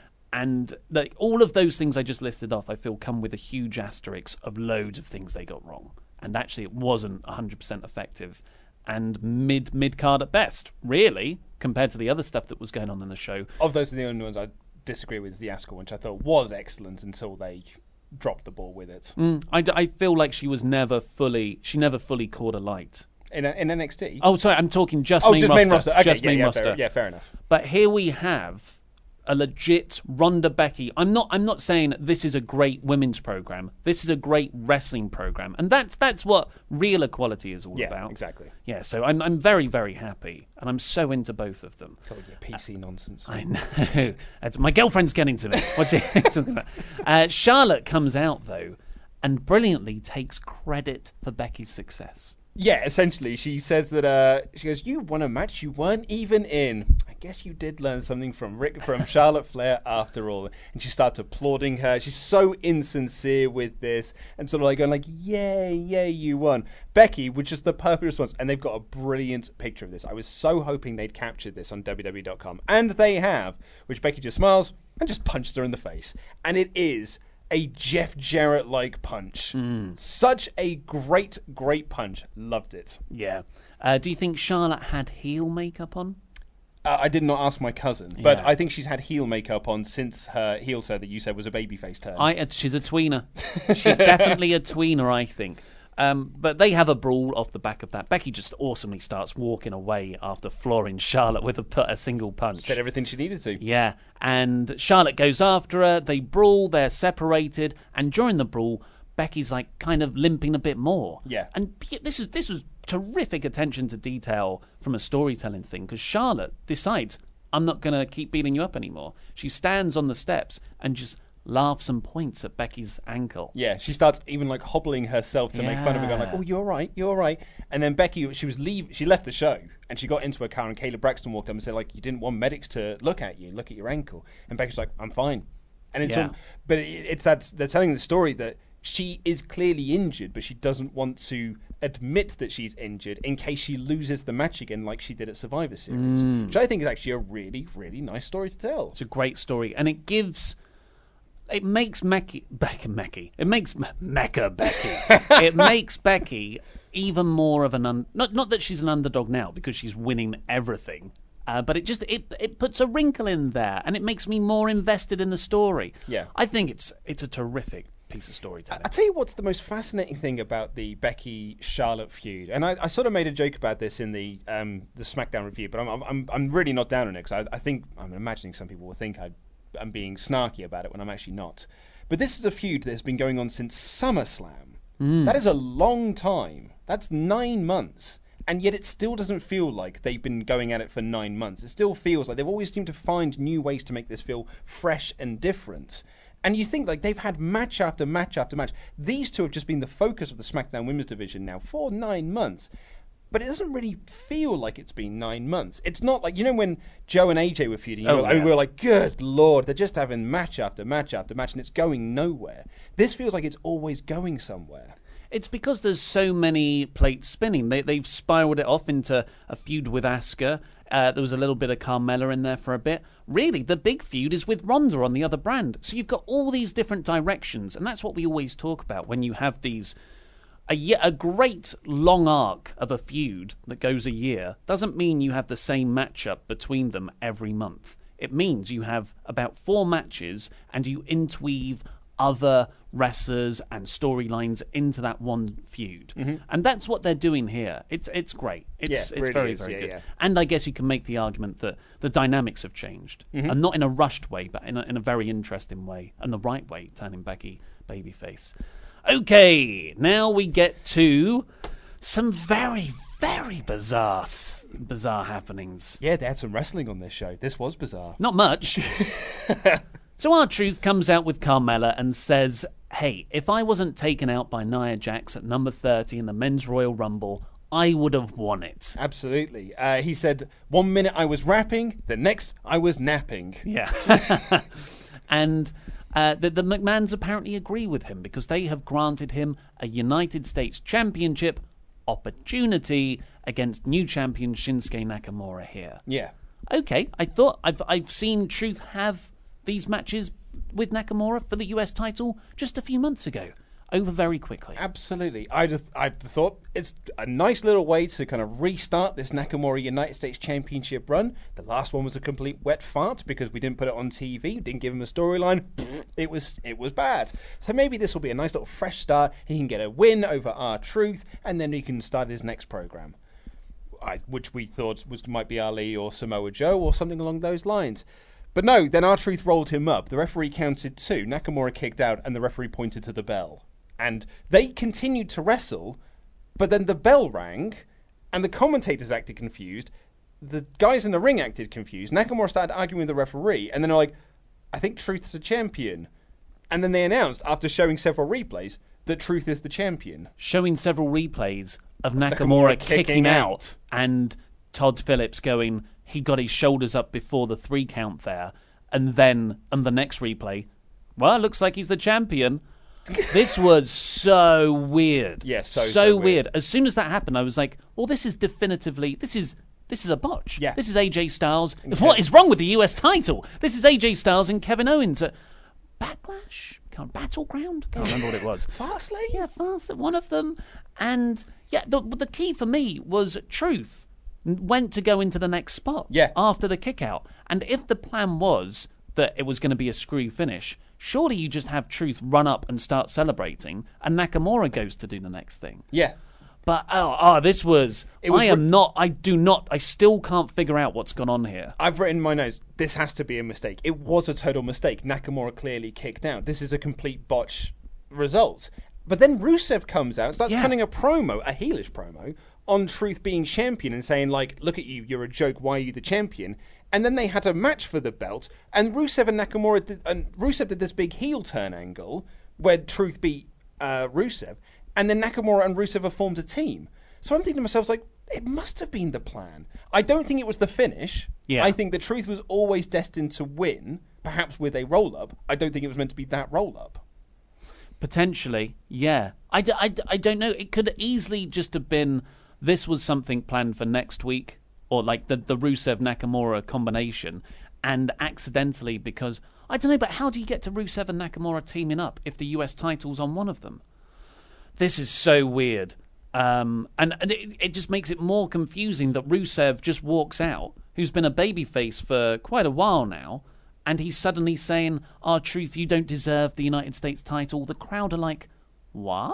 S7: And all of those things I just listed off, I feel, come with a huge asterisk of loads of things they got wrong. And actually, it wasn't 100% effective. And mid-card at best, really, compared to the other stuff that was going on in the show.
S4: Of those, the only ones I disagree with is the Asuka one, which I thought was excellent until they dropped the ball with it.
S7: I feel like she never fully caught a light.
S4: in NXT.
S7: Oh, sorry, I'm talking just main roster.
S4: Okay,
S7: just main roster.
S4: Fair enough.
S7: But here we have a legit Ronda Becky. I'm not saying this is a great women's program. This is a great wrestling program, and that's what real equality is all about.
S4: Exactly.
S7: Yeah, so I'm very, very happy, and I'm so into both of them.
S4: God, yeah, PC nonsense.
S7: I know. My girlfriend's getting to me. What's she talking about? Charlotte comes out though, and brilliantly takes credit for Becky's success.
S4: Yeah, essentially, she says that she goes, "You won a match you weren't even in. I guess you did learn something from Charlotte Flair after all." And she starts applauding her. She's so insincere with this, and sort of like going like, "Yay, you won." Becky, which is the perfect response, and they've got a brilliant picture of this. I was so hoping they'd captured this on WWE.com, and they have. Which Becky just smiles and just punches her in the face, and it is a Jeff Jarrett-like punch. Such a great punch. Loved it.
S7: Yeah. Do you think Charlotte had heel makeup on?
S4: I did not ask my cousin, but I think she's had heel makeup on since her heel turn that you said was a babyface turn.
S7: She's a tweener. She's definitely a tweener, I think. But they have a brawl off the back of that. Becky just awesomely starts walking away after flooring Charlotte with a single punch.
S4: Said everything she needed to.
S7: Yeah, and Charlotte goes after her. They brawl. They're separated, and during the brawl, Becky's like kind of limping a bit more.
S4: Yeah,
S7: and this was terrific attention to detail from a storytelling thing because Charlotte decides, I'm not going to keep beating you up anymore. She stands on the steps and just laughs and points at Becky's ankle.
S4: Yeah, she starts even like hobbling herself to make fun of her, going like, "Oh, you're right." And then Becky, she left the show and she got into her car, and Kayla Braxton walked up and said like, "You didn't want medics to look at your ankle." And Becky's like, "I'm fine." And it's but it's that they're telling the story that she is clearly injured, but she doesn't want to admit that she's injured in case she loses the match again like she did at Survivor Series, which I think is actually a really, really nice story to tell.
S7: It's a great story, and it makes Becky. It makes Mecca Becky. It makes Becky even more of an not that she's an underdog now because she's winning everything, but it puts a wrinkle in there, and it makes me more invested in the story.
S4: Yeah,
S7: I think it's a terrific piece of storytelling.
S4: I'll tell you what's the most fascinating thing about the Becky-Charlotte feud, and I sort of made a joke about this in the SmackDown review, but I'm really not down on it because I think I'm imagining some people will think I'm being snarky about it when I'm actually not. But this is a feud that has been going on since SummerSlam. That is a long time. That's 9 months. And yet it still doesn't feel like they've been going at it for 9 months. It still feels like they've always seemed to find new ways to make this feel fresh and different. And you think like they've had match after match after match. These two have just been the focus of the SmackDown Women's Division now for 9 months. But it doesn't really feel like it's been 9 months. It's not like, when Joe and AJ were feuding, we were like, good Lord, they're just having match after match after match, and it's going nowhere. This feels like it's always going somewhere.
S7: It's because there's so many plates spinning. They've spiraled it off into a feud with Asuka. There was a little bit of Carmella in there for a bit. Really, the big feud is with Ronda on the other brand. So you've got all these different directions, and that's what we always talk about when you have these... A great long arc of a feud that goes a year doesn't mean you have the same matchup between them every month. It means you have about 4 matches and you interweave other wrestlers and storylines into that one feud. Mm-hmm. And that's what they're doing here. It's great. It's
S4: really
S7: very,
S4: is.
S7: very good.
S4: Yeah.
S7: And I guess you can make the argument that the dynamics have changed. Mm-hmm. And not in a rushed way, but in a very interesting way. And the right way, turning Becky babyface. Okay, now we get to some very, very bizarre happenings.
S4: Yeah, they had some wrestling on this show. This was bizarre.
S7: Not much. So R-Truth comes out with Carmella and says, hey, if I wasn't taken out by Nia Jax at number 30 in the Men's Royal Rumble, I would have won it.
S4: Absolutely. He said, 1 minute I was rapping, the next I was napping.
S7: Yeah. And... the McMahons apparently agree with him because they have granted him a United States Championship opportunity against new champion Shinsuke Nakamura here.
S4: Yeah.
S7: Okay, I thought I've seen Truth have these matches with Nakamura for the US title just a few months ago. over very quickly.
S4: Absolutely. I'd thought it's a nice little way to kind of restart this Nakamura United States Championship run. The last one was a complete wet fart because we didn't put it on TV, didn't give him a storyline. It was bad. So maybe this will be a nice little fresh start. He can get a win over R-Truth, and then he can start his next program, which we thought might be Ali or Samoa Joe or something along those lines. But no, then R-Truth rolled him up. The referee counted 2. Nakamura kicked out, and the referee pointed to the bell. And they continued to wrestle, but then the bell rang, and the commentators acted confused. The guys in the ring acted confused. Nakamura started arguing with the referee, and then they're like, I think Truth's a champion. And then they announced, after showing several replays, that Truth is the champion.
S7: Showing several replays of Nakamura kicking out, and Todd Phillips going, he got his shoulders up before the 3 count there, and then on the next replay, well, it looks like he's the champion. This was so weird.
S4: Yeah,
S7: so weird. As soon as that happened, I was like, well, this is definitively, this is a botch.
S4: Yeah.
S7: This is AJ Styles. What is wrong with the US title? This is AJ Styles and Kevin Owens at Backlash? Battleground? Can't remember what it was.
S4: Fastlane?
S7: Yeah, Fastlane, one of them. And yeah, the key for me was Truth went to go into the next spot after the kick out. And if the plan was that it was going to be a screw finish, surely you just have Truth run up and start celebrating, and Nakamura goes to do the next thing.
S4: Yeah.
S7: But this was. I still can't figure out what's gone on here.
S4: I've written in my notes, this has to be a mistake. It was a total mistake. Nakamura clearly kicked out. This is a complete botch result. But then Rusev comes out and starts cutting a promo, a heelish promo, on Truth being champion and saying, like, look at you, you're a joke, why are you the champion? And then they had a match for the belt, and Rusev and Nakamura Rusev did this big heel turn angle where Truth beat Rusev, and then Nakamura and Rusev have formed a team. So I'm thinking to myself, like, it must have been the plan. I don't think it was the finish.
S7: Yeah.
S4: I think the Truth was always destined to win, perhaps with a roll-up. I don't think it was meant to be that roll-up.
S7: Potentially, yeah. I don't know. It could easily just have been this was something planned for next week, or like the Rusev-Nakamura combination, and accidentally, because, I don't know, but how do you get to Rusev and Nakamura teaming up if the US title's on one of them? This is so weird. And it just makes it more confusing that Rusev just walks out, who's been a babyface for quite a while now, and he's suddenly saying, R-Truth, you don't deserve the United States title. The crowd are like, what?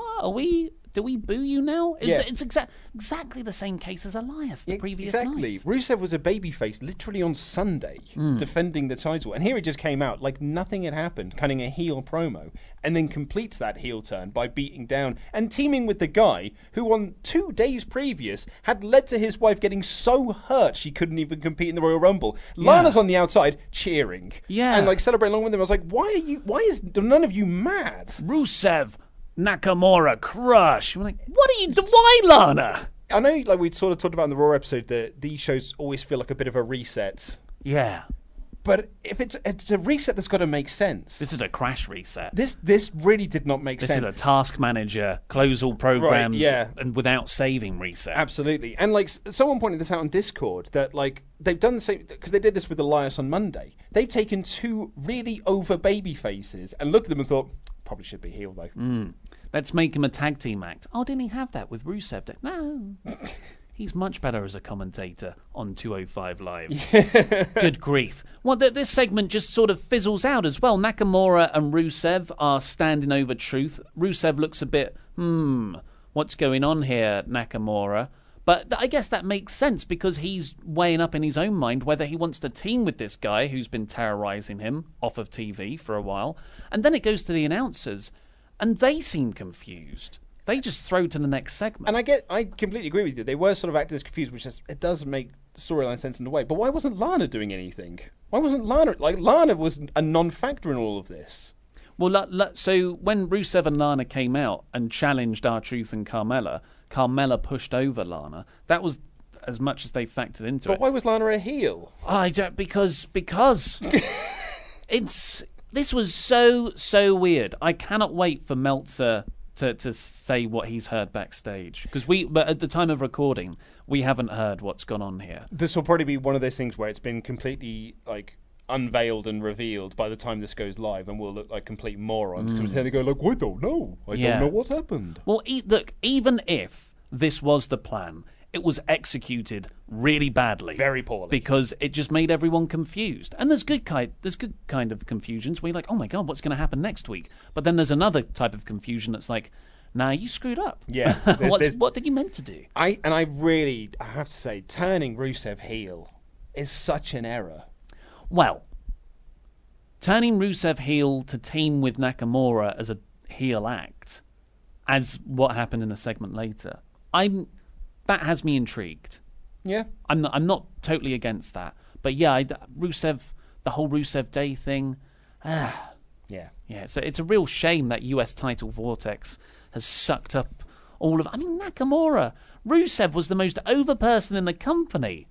S7: Do we boo you now? It's exactly the same case as Elias the previous night.
S4: Exactly. Rusev was a babyface literally on Sunday defending the title. And here he just came out like nothing had happened, cutting a heel promo, and then completes that heel turn by beating down and teaming with the guy who on 2 days previous had led to his wife getting so hurt she couldn't even compete in the Royal Rumble. Yeah. Lana's on the outside cheering.
S7: Yeah.
S4: And like celebrating along with them. I was like, why is none of you mad?
S7: Rusev, Nakamura, crush. We're like, what are you doing? Why, Lana?
S4: I know, like we sort of talked about in the Raw episode, that these shows always feel like a bit of a reset.
S7: Yeah.
S4: But if it's a reset that's got to make sense.
S7: This is a crash reset.
S4: This really did not make sense.
S7: This is a task manager, close all programs, and without saving reset.
S4: Absolutely. And like someone pointed this out on Discord, that like they've done the same, because they did this with Elias on Monday. They've taken 2 really over baby faces and looked at them and thought, probably should be heel though.
S7: Let's make him a tag team act. Oh, didn't he have that with Rusev? No. He's much better as a commentator on 205 Live. Good grief. Well, this segment just sort of fizzles out as well. Nakamura and Rusev are standing over Truth. Rusev looks a bit, what's going on here, Nakamura? But I guess that makes sense because he's weighing up in his own mind whether he wants to team with this guy who's been terrorizing him off of TV for a while. And then it goes to the announcers, and they seem confused. They just throw to the next segment.
S4: And I completely agree with you. They were sort of acting as confused, which it does make storyline sense in a way. But why wasn't Lana doing anything? Why wasn't Lana... Like, Lana was a non-factor in all of this.
S7: Well, so when Rusev and Lana came out and challenged R-Truth and Carmella pushed over Lana. That was as much as they factored into it.
S4: But why was Lana a heel?
S7: I don't... Because... This was so weird. I cannot wait for Meltzer to say what he's heard backstage, but at the time of recording we haven't heard what's gone on here.
S4: This will probably be one of those things where it's been completely like unveiled and revealed by the time this goes live, and we'll look like complete morons because then they go like, I don't know what's happened.
S7: Well, look, even if this was the plan, it was executed really badly,
S4: very poorly,
S7: because it just made everyone confused. And there's good kind of confusions where you're like, oh my god, what's going to happen next week? But then there's another type of confusion that's like, nah, you screwed up.
S4: Yeah,
S7: what did you meant to do?
S4: I have to say, turning Rusev heel is such an error.
S7: Well, turning Rusev heel to team with Nakamura as a heel act, as what happened in the segment later, that has me intrigued.
S4: Yeah,
S7: I'm not totally against that, but yeah, Rusev, the whole Rusev Day thing, yeah. So it's a real shame that US title vortex has sucked up all of. I mean, Nakamura, Rusev was the most over person in the company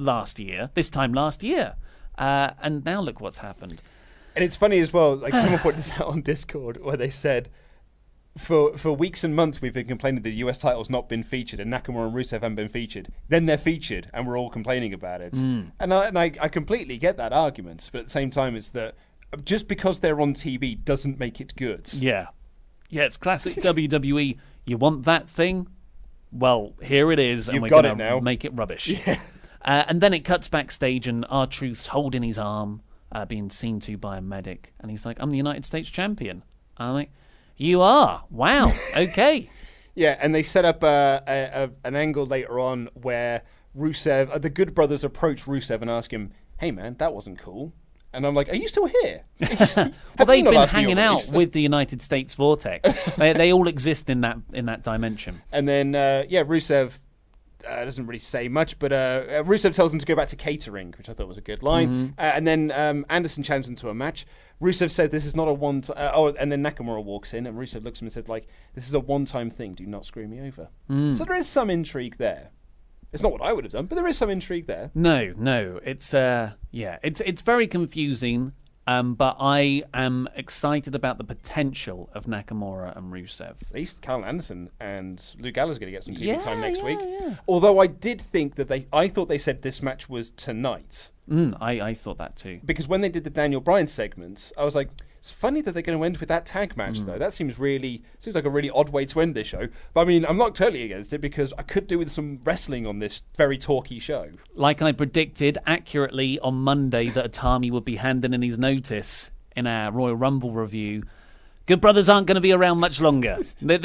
S7: this time last year. And now look what's happened.
S4: And it's funny as well, like someone put this out on Discord where they said, for weeks and months we've been complaining that the US title's not been featured and Nakamura and Rusev haven't been featured. Then they're featured and we're all complaining about it. And I completely get that argument, but at the same time it's that just because they're on TV doesn't make it good.
S7: Yeah, it's classic WWE. You want that thing? Well, here it is, and we're going to make it rubbish.
S4: Yeah.
S7: And then it cuts backstage, and R-Truth's holding his arm, being seen to by a medic, and he's like, I'm the United States champion. I'm like, you are? Wow, okay.
S4: Yeah, and they set up an angle later on where Rusev, the Good Brothers approach Rusev and ask him, hey man, that wasn't cool. And I'm like, are you still here?
S7: Well, they've been hanging out with the United States Vortex. they all exist in that dimension.
S4: And then, Rusev doesn't really say much, but Rusev tells him to go back to catering, which I thought was a good line. And then Anderson challenged him to a match. Rusev said this is not a one-time... and then Nakamura walks in, and Rusev looks at him and said, like, this is a one-time thing. Do not screw me over. So there is some intrigue there. It's not what I would have done, but there is some intrigue there.
S7: No, it's it's very confusing. But I am excited about the potential of Nakamura and Rusev.
S4: At least Carl Anderson and Luke Gallows are going to get some TV time next week. Yeah. Although I did think that I thought they said this match was tonight.
S7: I thought that too.
S4: Because when they did the Daniel Bryan segments, I was like, it's funny that they're going to end with that tag match, though. That seems like a really odd way to end this show. But I mean, I'm not totally against it because I could do with some wrestling on this very talky show.
S7: Like I predicted accurately on Monday that Atami would be handing in his notice in our Royal Rumble review. Good Brothers aren't going to be around much longer.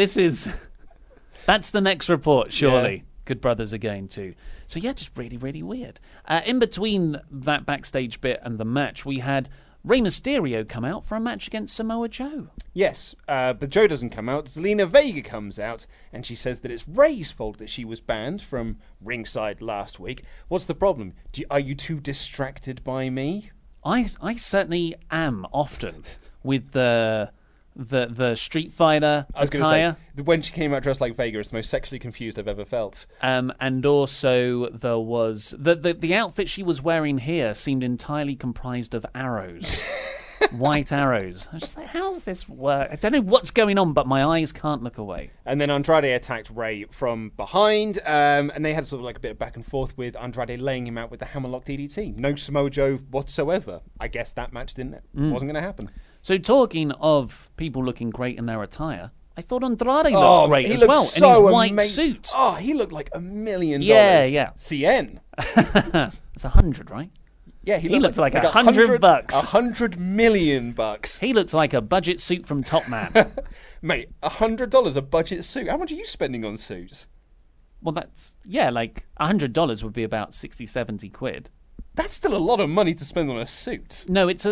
S7: That's the next report, surely. Yeah. Good Brothers are going to. So yeah, just really, really weird. In between that backstage bit and the match, we had Rey Mysterio come out for a match against Samoa Joe.
S4: Yes, but Joe doesn't come out. Zelina Vega comes out, and she says that it's Rey's fault that she was banned from ringside last week. What's the problem? Are you too distracted by me?
S7: I certainly am often with the Street Fighter attire.
S4: Say, when she came out dressed like Vega, it's the most sexually confused I've ever felt.
S7: And also there was the outfit she was wearing here seemed entirely comprised of arrows. White arrows. I was just like, how's this work? I don't know what's going on, but my eyes can't look away.
S4: And then Andrade attacked Rey from behind, and they had sort of like a bit of back and forth with Andrade laying him out with the hammerlock DDT. No Samoa Joe whatsoever. I guess that match wasn't going to happen.
S7: So talking of people looking great in their attire, I thought Andrade looked great as well in his white suit.
S4: Oh, he looked like $1 million.
S7: Yeah.
S4: CN.
S7: It's 100, right?
S4: Yeah,
S7: he looked like $100.
S4: $100 million.
S7: He looked like a budget suit from Top Man.
S4: Mate, $100 a budget suit. How much are you spending on suits?
S7: Well, like $100 would be about 60, 70 quid.
S4: That's still a lot of money to spend on a suit.
S7: No, it's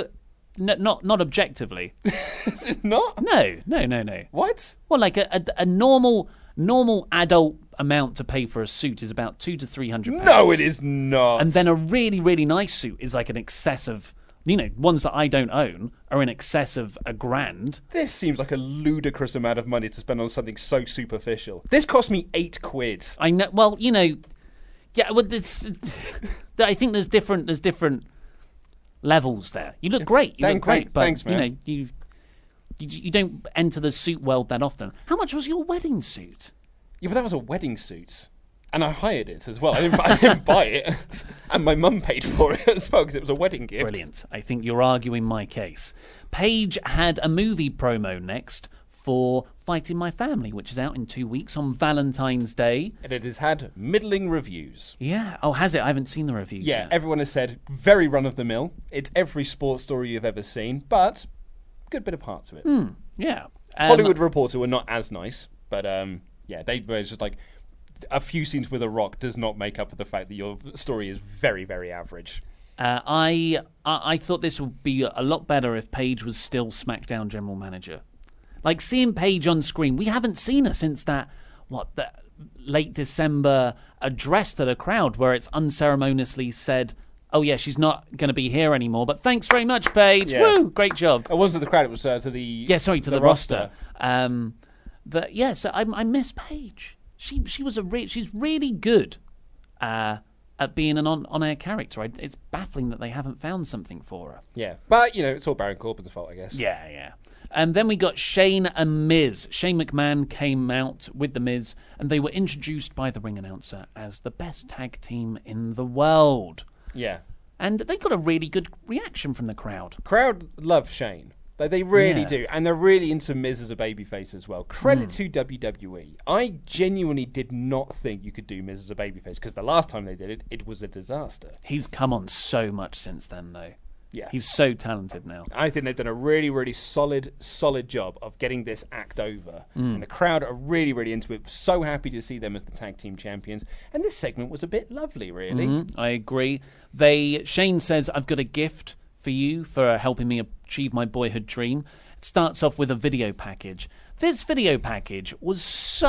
S7: not objectively.
S4: Is it not?
S7: No.
S4: What?
S7: Well, like a normal adult amount to pay for a suit is about £200 to £300.
S4: No, it is not.
S7: And then a really, really nice suit is like an excess of, ones that I don't own are in excess of £1,000.
S4: This seems like a ludicrous amount of money to spend on something so superficial. This cost me £8.
S7: I know. Well, yeah. Well, I think there's different levels there. You look great. You look great, but
S4: thanks, man.
S7: You don't enter the suit world that often. How much was your wedding suit?
S4: Yeah, but that was a wedding suit. And I hired it as well. I didn't buy it. And my mum paid for it as well because it was a wedding gift.
S7: Brilliant. I think you're arguing my case. Paige had a movie promo next for Fighting My Family, which is out in 2 weeks on Valentine's Day.
S4: And it has had middling reviews.
S7: Yeah. Oh, has it? I haven't seen the reviews
S4: Yeah,
S7: yet.
S4: everyone has said very run-of-the-mill. It's every sports story you've ever seen, but good bit of heart to it.
S7: Yeah.
S4: Hollywood Reporter were not as nice, but yeah, they were just like... A few scenes with a rock does not make up for the fact that your story is very, very average.
S7: I thought this would be a lot better if Paige was still SmackDown general manager. Like, seeing Paige on screen, we haven't seen her since the late December address to the crowd where it's unceremoniously said, oh yeah, she's not going to be here anymore, but thanks very much, Paige.
S4: Yeah.
S7: Woo, great job.
S4: It wasn't the crowd, it was to the...
S7: Yeah, sorry, to the roster. So I miss Paige. She's really good at being an on-air character. It's baffling that they haven't found something for her.
S4: Yeah, but, it's all Baron Corbin's fault, I guess.
S7: Yeah. And then we got Shane and Miz. Shane McMahon came out with The Miz, and they were introduced by the ring announcer as the best tag team in the world.
S4: Yeah.
S7: And they got a really good reaction from the crowd.
S4: Crowd love Shane. They really do. And they're really into Miz as a babyface as well. Credit to WWE. I genuinely did not think you could do Miz as a babyface because the last time they did it, it was a disaster.
S7: He's come on so much since then, though.
S4: Yeah.
S7: He's so talented now.
S4: I think they've done a really, really solid job of getting this act over. And the crowd are really, really into it. So happy to see them as the tag team champions. And this segment was a bit lovely, really.
S7: I agree. Shane says, I've got a gift for you for helping me achieve my boyhood dream. It starts off with a video package. This video package was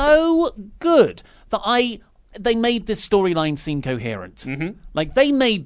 S7: so good that they made this storyline seem coherent. Like, they made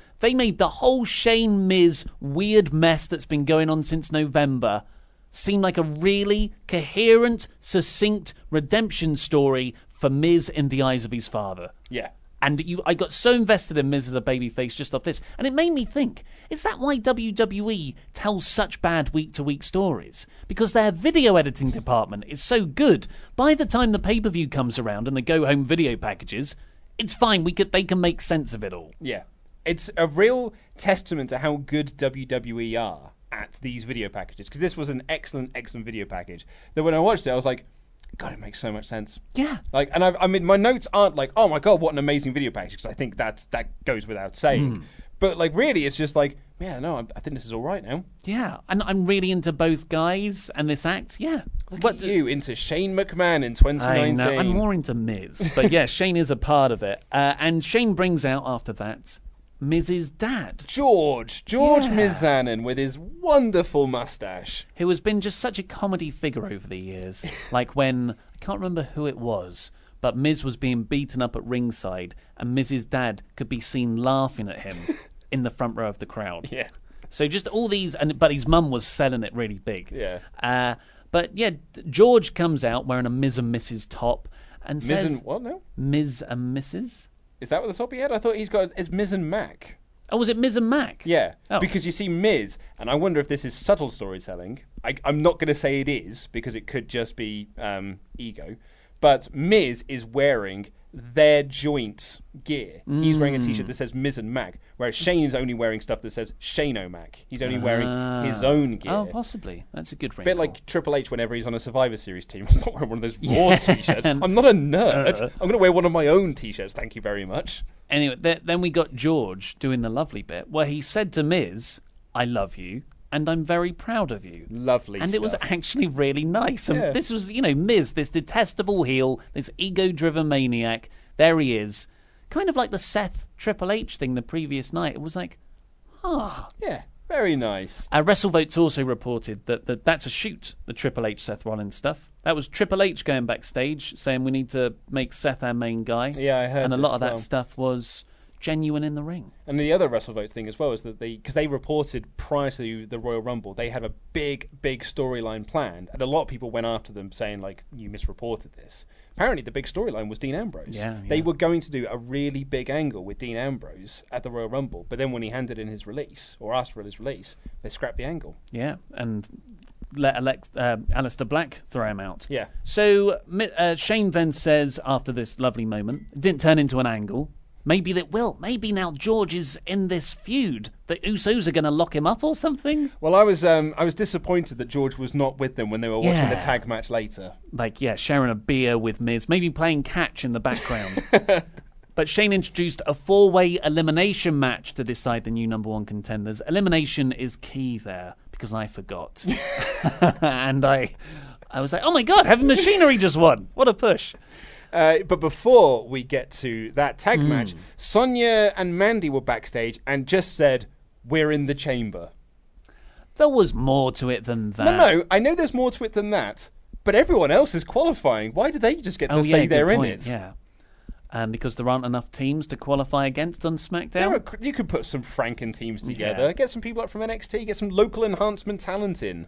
S7: the whole Shane Miz weird mess that's been going on since November seem like a really coherent, succinct redemption story for Miz in the eyes of his father.
S4: Yeah.
S7: And I got so invested in Miz as a babyface just off this. And it made me think, is that why WWE tells such bad week-to-week stories? Because their video editing department is so good, by the time the pay-per-view comes around and the go-home video packages, it's fine. They can make sense of it all.
S4: Yeah. It's a real testament to how good WWE are at these video packages. Because this was an excellent, excellent video package. That when I watched it, I was like, God, it makes so much sense.
S7: Yeah.
S4: Like, and I mean, my notes aren't like, oh my God, what an amazing video package, because I think that goes without saying. But like, really, it's just like, yeah, no, I think this is all right now.
S7: Yeah, and I'm really into both guys and this act. Yeah.
S4: Look at you, into Shane McMahon in 2019.
S7: I know. I'm more into Miz, but yeah, Shane is a part of it. And Shane brings out after that Miz's dad.
S4: George Mizanin with his wonderful mustache.
S7: Who has been just such a comedy figure over the years. Like when, I can't remember who it was, but Miz was being beaten up at ringside and Miz's dad could be seen laughing at him in the front row of the crowd.
S4: Yeah.
S7: So just all these, but his mum was selling it really big.
S4: Yeah.
S7: But yeah, George comes out wearing a Miz and Mrs. top and says...
S4: Miz and what now?
S7: Miz and Mrs.?
S4: Is that what the top he had? I thought it's Miz and Mac.
S7: Oh, was it Miz and Mac?
S4: Yeah,
S7: oh.
S4: Because you see Miz, and I wonder if this is subtle storytelling. I'm not going to say it is, because it could just be ego. But Miz is wearing their joint gear. He's wearing a T-shirt that says Miz and Mac, whereas Shane is only wearing stuff that says Shane Mac. He's only wearing his own gear.
S7: Oh, possibly. That's a good wrinkle.
S4: Bit like Triple H whenever he's on a Survivor Series team. I'm not wearing one of those Raw T-shirts. I'm not a nerd. I'm going to wear one of my own T-shirts, thank you very much.
S7: Anyway, then we got George doing the lovely bit where he said to Miz, I love you, and I'm very proud of you.
S4: Lovely
S7: And
S4: stuff.
S7: it was actually really nice. And this was, Miz, this detestable heel, this ego-driven maniac. There he is. Kind of like the Seth Triple H thing the previous night. It was like,
S4: Yeah, very nice.
S7: WrestleVotes also reported that that's a shoot, the Triple H Seth Rollins stuff. That was Triple H going backstage saying we need to make Seth our main guy.
S4: Yeah, I heard
S7: And a
S4: this
S7: lot of
S4: as
S7: that
S4: well.
S7: stuff was genuine in the ring.
S4: And the other WrestleVotes thing as well is that because they reported prior to the Royal Rumble, they had a big storyline planned, and a lot of people went after them saying, like, you misreported this. Apparently the big storyline was Dean Ambrose.
S7: Yeah.
S4: They were going to do a really big angle with Dean Ambrose at the Royal Rumble, but then when he handed in his release, or asked for his release, they scrapped the angle.
S7: Yeah, and let Aleister Black throw him out.
S4: Yeah.
S7: So Shane then says, after this lovely moment, it didn't turn into an angle. Maybe that will. Maybe now George is in this feud. The Usos are going to lock him up or something.
S4: Well, I was disappointed that George was not with them when they were watching the tag match later.
S7: Sharing a beer with Miz, maybe playing catch in the background. But Shane introduced a 4-way elimination match to decide the new number one contenders. Elimination is key there because I forgot, and I was like, oh my god, Heavy Machinery just won! What a push!
S4: But before we get to that tag match, Sonya and Mandy were backstage and just said, "We're in the chamber."
S7: There was more to it than that.
S4: No, I know there's more to it than that. But everyone else is qualifying. Why do they just get to say they're in it?
S7: Yeah. Because there aren't enough teams to qualify against on SmackDown.
S4: You could put some Franken teams together. Get some people up from NXT. Get some local enhancement talent in.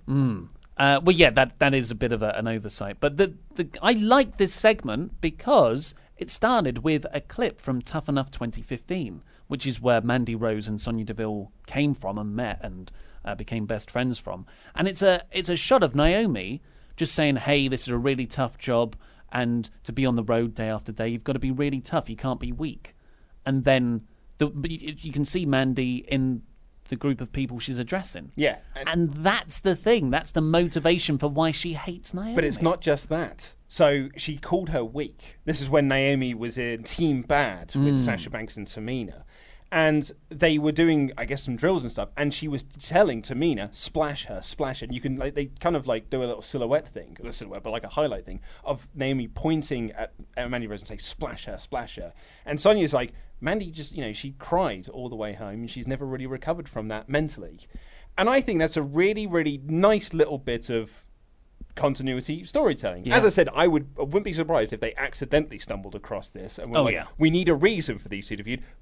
S7: That is a bit of an oversight. But I like this segment because it started with a clip from Tough Enough 2015, which is where Mandy Rose and Sonya Deville came from and met and became best friends from. And it's a shot of Naomi just saying, hey, this is a really tough job, and to be on the road day after day, you've got to be really tough. You can't be weak. And then you can see Mandy in the group of people she's addressing.
S4: Yeah.
S7: And that's the thing. That's the motivation for why she hates Naomi.
S4: But it's not just that. So she called her weak. This is when Naomi was in Team Bad with Sasha Banks and Tamina. And they were doing, I guess, some drills and stuff. And she was telling Tamina, splash her. And you can, they kind of do a little silhouette thing, not a silhouette, but like a highlight thing of Naomi pointing at Mandy Rose and say, splash her. And Sonya's like, Mandy just, she cried all the way home and she's never really recovered from that mentally. And I think that's a really, really nice little bit of continuity storytelling. Yeah. As I said, I wouldn't be surprised if they accidentally stumbled across this and were we need a reason for these two to feud.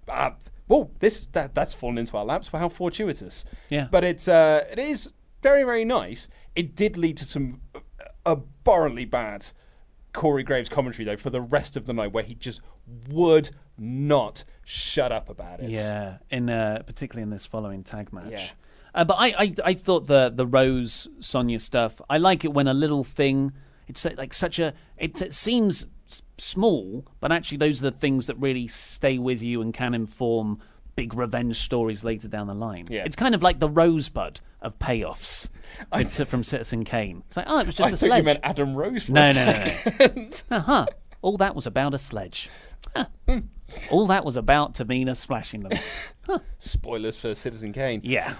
S4: That's fallen into our laps. Well, how fortuitous.
S7: Yeah.
S4: But it is very, very nice. It did lead to some abhorrently bad Corey Graves commentary, though, for the rest of the night, where he just would not shut up about it.
S7: Yeah, particularly in this following tag match. Yeah. But I thought the Rose Sonya stuff, I like it when a little thing, it's like it seems small, but actually those are the things that really stay with you and can inform big revenge stories later down the line.
S4: Yeah.
S7: It's kind of like the Rosebud of payoffs. It's from Citizen Kane. It's like, it was just a sledge.
S4: I thought you meant Adam Rose for
S7: a
S4: second.
S7: No. All that was about a sledge. All that was about Tamina splashing them.
S4: Spoilers for Citizen Kane.
S7: Yeah.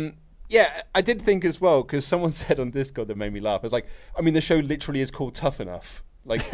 S4: I did think as well, because someone said on Discord that made me laugh. I was like, the show literally is called Tough Enough. Like,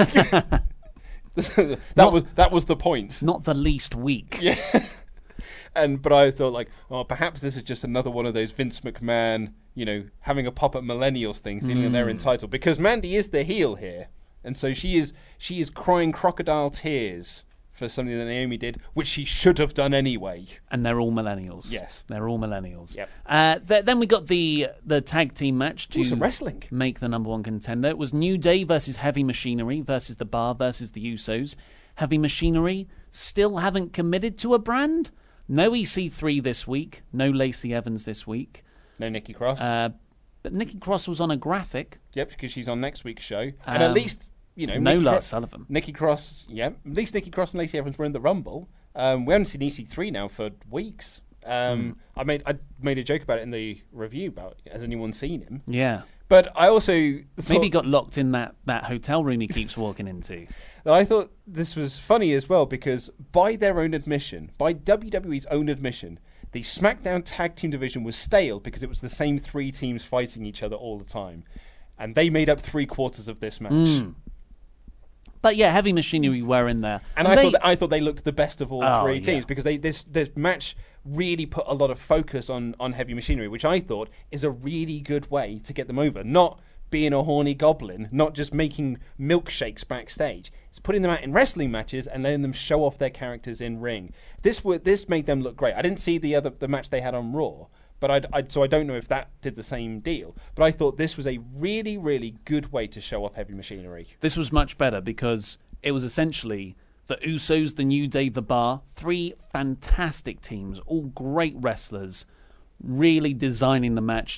S4: that was the point.
S7: Not the least weak.
S4: Yeah. But I thought perhaps this is just another one of those Vince McMahon, having a pop at millennials thing, feeling that they're entitled. Because Mandy is the heel here. And so she is crying crocodile tears for something that Naomi did, which she should have done anyway.
S7: And they're all millennials.
S4: Yes.
S7: They're all millennials.
S4: Yep.
S7: Then we got the tag team match to
S4: some wrestling.
S7: Make the number one contender. It was New Day versus Heavy Machinery versus The Bar versus the Usos. Heavy Machinery still haven't committed to a brand. No EC3 this week. No Lacey Evans this week.
S4: No Nikki Cross.
S7: But Nikki Cross was on a graphic.
S4: Yep, because she's on next week's show. And at least...
S7: no Lars Sullivan.
S4: Nikki Cross, at least Nikki Cross and Lacey Evans were in the Rumble. We haven't seen EC3 now for weeks. I made a joke about it in the review about, has anyone seen him?
S7: Yeah.
S4: But I also thought...
S7: Maybe he got locked in that hotel room he keeps walking into.
S4: I thought this was funny as well, because by their own admission, by WWE's own admission, the SmackDown Tag Team division was stale because it was the same three teams fighting each other all the time. And they made up 3/4 of this match.
S7: But yeah, Heavy Machinery were in there,
S4: and I thought they looked the best of all three teams, because this match really put a lot of focus on Heavy Machinery, which I thought is a really good way to get them over. Not being a horny goblin, not just making milkshakes backstage. It's putting them out in wrestling matches and letting them show off their characters in ring. This made them look great. I didn't see the match they had on Raw. But so I don't know if that did the same deal. But I thought this was a really, really good way to show off Heavy Machinery.
S7: This was much better because it was essentially the Usos, the New Day, the Bar, 3 fantastic teams, all great wrestlers, really designing the match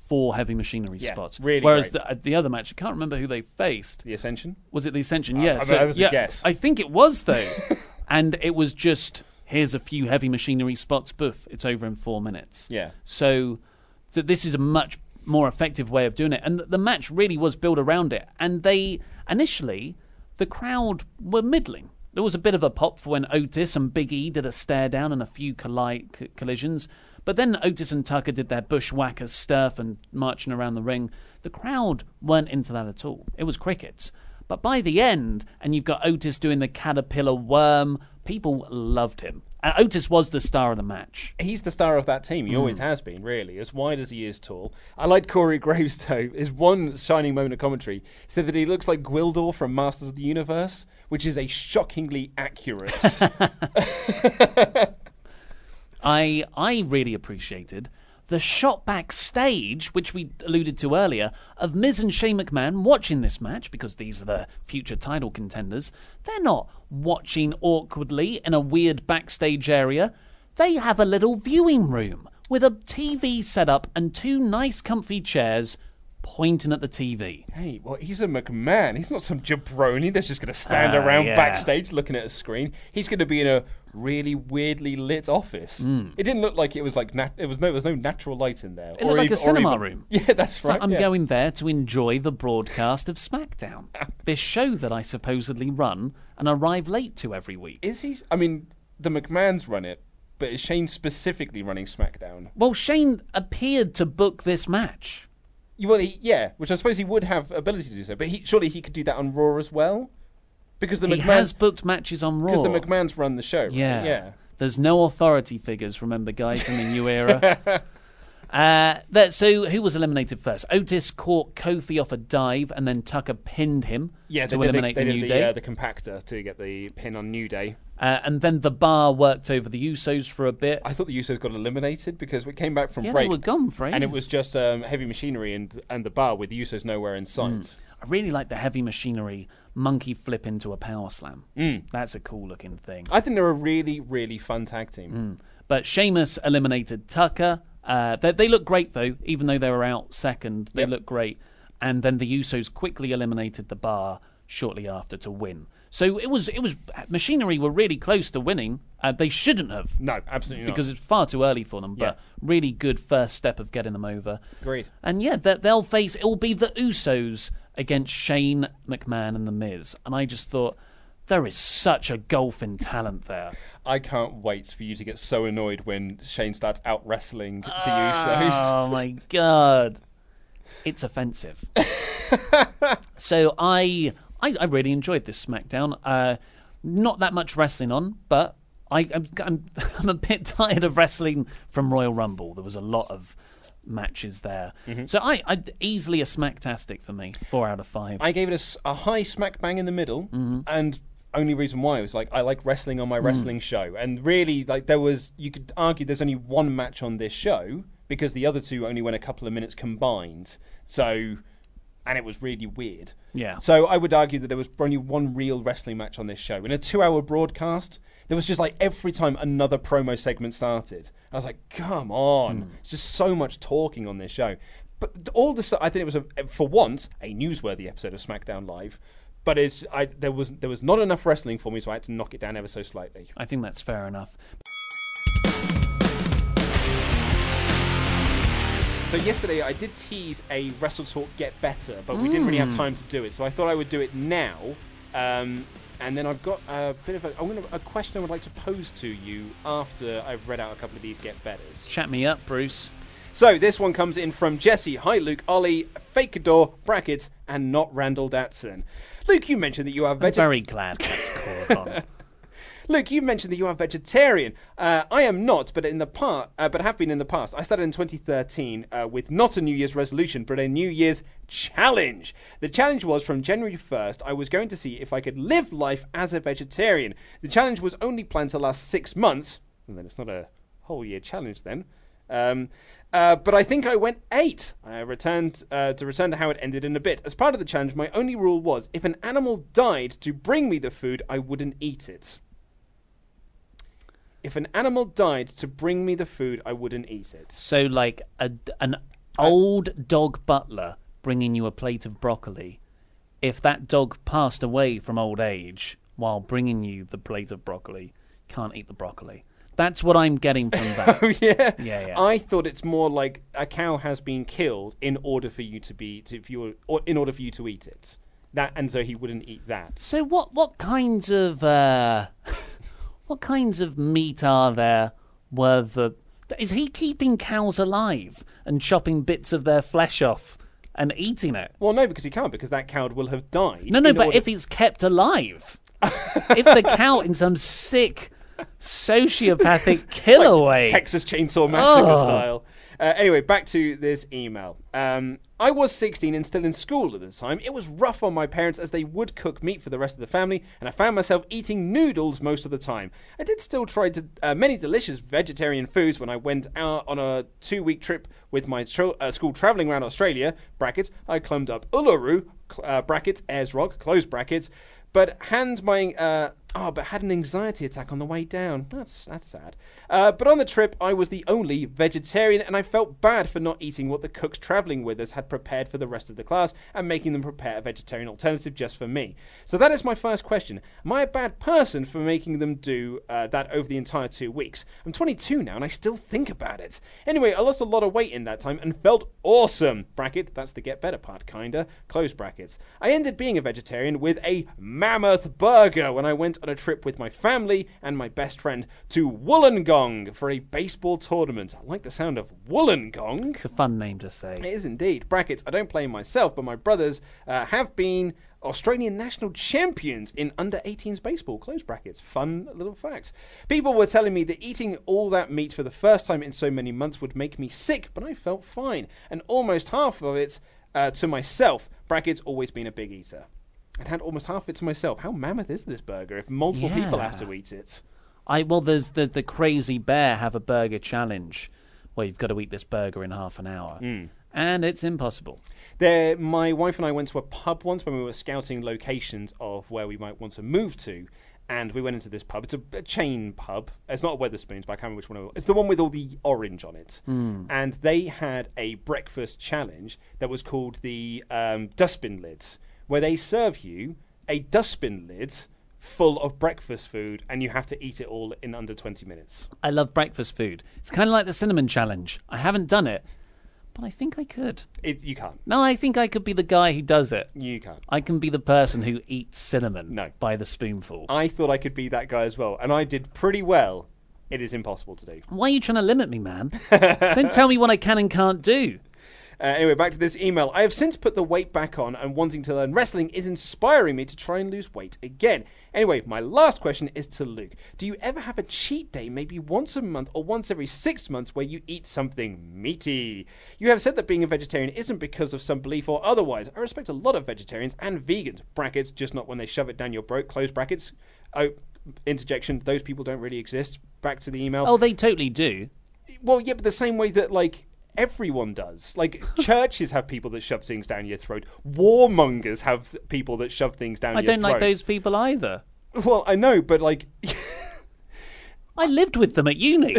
S7: 4 Heavy Machinery spots.
S4: Really
S7: Whereas
S4: great.
S7: the other match, I can't remember who they faced.
S4: The Ascension?
S7: Was it the Ascension?
S4: Yeah. That was a guess.
S7: I think it was, though. And it was just, here's a few Heavy Machinery spots, boof, it's over in 4 minutes.
S4: Yeah.
S7: So this is a much more effective way of doing it. And the match really was built around it. And initially, the crowd were middling. There was a bit of a pop for when Otis and Big E did a stare down and a few collisions. But then Otis and Tucker did their bushwhacker stuff and marching around the ring. The crowd weren't into that at all. It was crickets. But by the end, and you've got Otis doing the caterpillar worm, people loved him. And Otis was the star of the match.
S4: He's the star of that team. He always has been, really, as wide as he is tall. I like Corey Graves, though. His one shining moment of commentary said that he looks like Gwildor from Masters of the Universe, which is a shockingly accurate...
S7: I really appreciated the shot backstage, which we alluded to earlier, of Miz and Shane McMahon watching this match, because these are the future title contenders. They're not watching awkwardly in a weird backstage area. They have a little viewing room with a TV set up and 2 nice comfy chairs pointing at the TV.
S4: Hey, well, he's a McMahon. He's not some jabroni that's just going to stand around backstage looking at a screen. He's going to be in a really weirdly lit office. It didn't look like it was like there was no natural light in there.
S7: It looked like a cinema room.
S4: Yeah, that's right.
S7: So I'm going there to enjoy the broadcast of SmackDown, this show that I supposedly run and arrive late to every week.
S4: Is he? I mean, the McMahons run it, but is Shane specifically running SmackDown?
S7: Well, Shane appeared to book this match.
S4: Well, which I suppose he would have ability to do so, but surely he could do that on Raw as well, because
S7: he has booked matches on Raw.
S4: Because the McMahons run the show. Right? Yeah.
S7: There's no authority figures, remember, guys, in the new era. So who was eliminated first? Otis caught Kofi off a dive, and then Tucker pinned him to eliminate the New Day.
S4: The compactor to get the pin on New Day.
S7: And then the Bar worked over the Usos for a bit.
S4: I thought the Usos got eliminated because we came back from break.
S7: They were gone for ages.
S4: And it was just Heavy Machinery and the Bar with the Usos nowhere in sight.
S7: I really like the Heavy Machinery monkey flip into a power slam. That's a cool looking thing.
S4: I think they're a really, really fun tag team.
S7: But Sheamus eliminated Tucker. They look great, though, even though they were out second. They look great. And then the Usos quickly eliminated the Bar shortly after to win. So it was Machinery were really close to winning. They shouldn't have.
S4: No, absolutely not.
S7: Because it's far too early for them. But really good first step of getting them over.
S4: Agreed.
S7: And they'll face, it will be the Usos against Shane McMahon and The Miz. And I just thought, there is such a gulf in talent there.
S4: I can't wait for you to get so annoyed when Shane starts out wrestling the Usos.
S7: Oh my God. It's offensive. So I really enjoyed this SmackDown. Not that much wrestling on, but I'm a bit tired of wrestling from Royal Rumble. There was a lot of matches there. So I easily a Smacktastic for me. 4 out of 5.
S4: I gave it a high smack bang in the middle, and only reason why was I like wrestling on my wrestling show, and really you could argue there's only one match on this show because the other 2 only went a couple of minutes combined. So. And it was really weird.
S7: Yeah.
S4: So I would argue that there was only one real wrestling match on this show. In a 2-hour broadcast, there was just every time another promo segment started, I was like, come on. It's just so much talking on this show. But all this, I think it was, for once, a newsworthy episode of SmackDown Live. But there was not enough wrestling for me, so I had to knock it down ever so slightly.
S7: I think that's fair enough.
S4: So yesterday I did tease a Wrestle Talk Get Better, but we didn't really have time to do it. So I thought I would do it now. And then I've got a bit of a question I would like to pose to you after I've read out a couple of these Get Betters.
S7: Chat me up, Bruce.
S4: So this one comes in from Jesse. Hi, Luke, Ollie, Fakeador, Brackets, and not Randall Datson. Luke, you mentioned that you are
S7: vegetarian. I'm very glad that's called on.
S4: Luke, you mentioned that you are vegetarian. I am not, but have been in the past. I started in 2013 with not a New Year's resolution, but a New Year's challenge. The challenge was from January 1st, I was going to see if I could live life as a vegetarian. The challenge was only planned to last 6 months, and then it's not a whole year challenge then. But I think I went 8. I returned to how it ended in a bit. As part of the challenge, my only rule was if an animal died to bring me the food, I wouldn't eat it. If an animal died to bring me the food, I wouldn't eat it.
S7: So, like, Old dog butler bringing you a plate of broccoli. If that dog passed away from old age while bringing you the plate of broccoli, can't eat the broccoli. That's what I'm getting from that.
S4: Oh, yeah?
S7: Yeah.
S4: I thought it's more like a cow has been killed in order for you to eat it. And so he wouldn't eat that.
S7: So what kinds of meat are there is he keeping cows alive and chopping bits of their flesh off and eating it?
S4: Well, no, because he can't, because that cow will have died.
S7: No, but if it's kept alive, if the cow in some sick sociopathic killer way,
S4: Texas Chainsaw Massacre style. Anyway, back to this email. I was 16 and still in school at the time. It was rough on my parents as they would cook meat for the rest of the family, and I found myself eating noodles most of the time. I did still try many delicious vegetarian foods when I went out on a 2-week trip with my school travelling around Australia, brackets. I climbed up Uluru, brackets, Ayers Rock, close brackets, but had an anxiety attack on the way down. That's sad. But on the trip, I was the only vegetarian, and I felt bad for not eating what the cooks travelling with us had prepared for the rest of the class and making them prepare a vegetarian alternative just for me. So that is my first question. Am I a bad person for making them do that over the entire 2 weeks? I'm 22 now, and I still think about it. Anyway, I lost a lot of weight in that time and felt awesome. Bracket, that's the get better part, kinda. Close brackets. I ended being a vegetarian with a mammoth burger when I went on a trip with my family and my best friend to Wollongong for a baseball tournament. I like the sound of Wollongong.
S7: It's a fun name to say.
S4: It is indeed. Brackets, I don't play myself, but my brothers have been Australian national champions in under-18s baseball. Close brackets. Fun little facts. People were telling me that eating all that meat for the first time in so many months would make me sick, but I felt fine. And almost half of it to myself. Brackets, always been a big eater. And had almost half of it to myself. How mammoth is this burger if multiple people have to eat it?
S7: There's the Crazy Bear have a burger challenge where you've got to eat this burger in half an hour. And it's impossible.
S4: My wife and I went to a pub once when we were scouting locations of where we might want to move to. And we went into this pub. It's a chain pub. It's not a Wetherspoons, but I can't remember which one it was. It's the one with all the orange on it. And they had a breakfast challenge that was called the dustbin lids, where they serve you a dustbin lid full of breakfast food, and you have to eat it all in under 20 minutes.
S7: I love breakfast food. It's kind of like the cinnamon challenge. I haven't done it, but I think I could.
S4: You can't.
S7: No, I think I could be the guy who does it.
S4: You can't.
S7: I can be the person who eats cinnamon by the spoonful.
S4: I thought I could be that guy as well, and I did pretty well. It is impossible to do.
S7: Why are you trying to limit me, man? Don't tell me what I can and can't do.
S4: Anyway, back to this email. I have since put the weight back on, and wanting to learn wrestling is inspiring me to try and lose weight again. Anyway, my last question is to Luke. Do you ever have a cheat day, maybe once a month or once every 6 months, where you eat something meaty? You have said that being a vegetarian isn't because of some belief or otherwise. I respect a lot of vegetarians and vegans, brackets, just not when they shove it down your throat, close brackets. Oh, interjection, those people don't really exist. Back to the email.
S7: Oh, they totally do.
S4: Well, yeah, but the same way that, everyone does. Churches have people that shove things down your throat. Warmongers have people that shove things down your throat.
S7: I don't like those people either.
S4: Well, I know, but
S7: I lived with them at uni.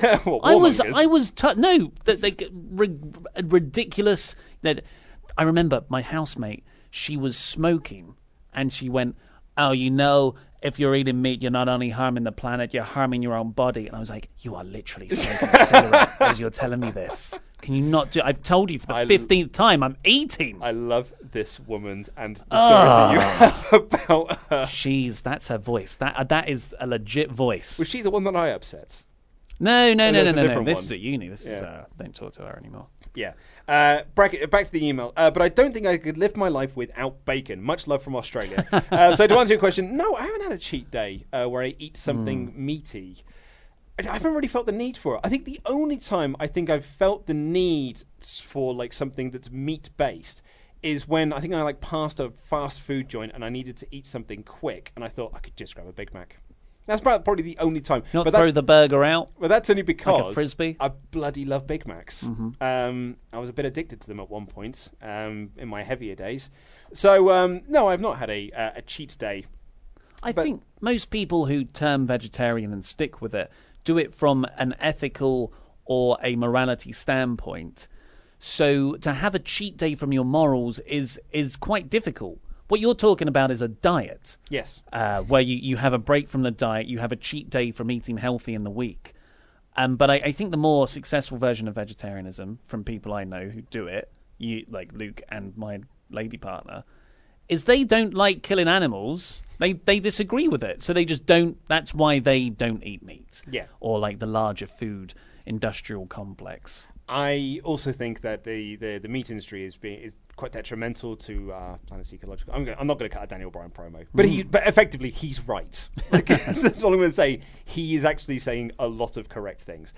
S7: Ridiculous. I remember my housemate, she was smoking, and she went, "Oh, if you're eating meat, you're not only harming the planet, you're harming your own body." And I was like, you are literally smoking a cigarette as you're telling me this. Can you not do... I've told you for the 15th time, I'm eating.
S4: I love this woman's and the stories that you have about her.
S7: That's her voice. That is a legit voice.
S4: Was she the one that I upset?
S7: No. This is at uni. This is... don't talk to her anymore.
S4: Yeah. Back to the email. But I don't think I could live my life without bacon. Much love from Australia. So to answer your question, no, I haven't had a cheat day where I eat something meaty. I haven't really felt the need for it. I think the only time I think I've felt the need for something that's meat-based is when I think I passed a fast food joint and I needed to eat something quick, and I thought I could just grab a Big Mac. That's probably the only time.
S7: Not throw the burger out?
S4: Well, that's only because
S7: like a Frisbee?
S4: I bloody love Big Macs.
S7: Mm-hmm.
S4: I was a bit addicted to them at one point in my heavier days. So, no, I've not had a cheat day.
S7: I think most people who turn vegetarian and stick with it do it from an ethical or a morality standpoint. So to have a cheat day from your morals is quite difficult. What you're talking about is a diet.
S4: Yes.
S7: Where you have a break from the diet, you have a cheat day from eating healthy in the week. But I think the more successful version of vegetarianism, from people I know who do it, like Luke and my lady partner, is they don't like killing animals. They disagree with it, so they just don't. That's why they don't eat meat.
S4: Yeah.
S7: Or like the larger food industrial complex.
S4: I also think that the meat industry is quite detrimental to planet's ecological. I'm not going to cut a Daniel Bryan promo, but but effectively he's right. Like, that's all I'm going to say. He is actually saying a lot of correct things.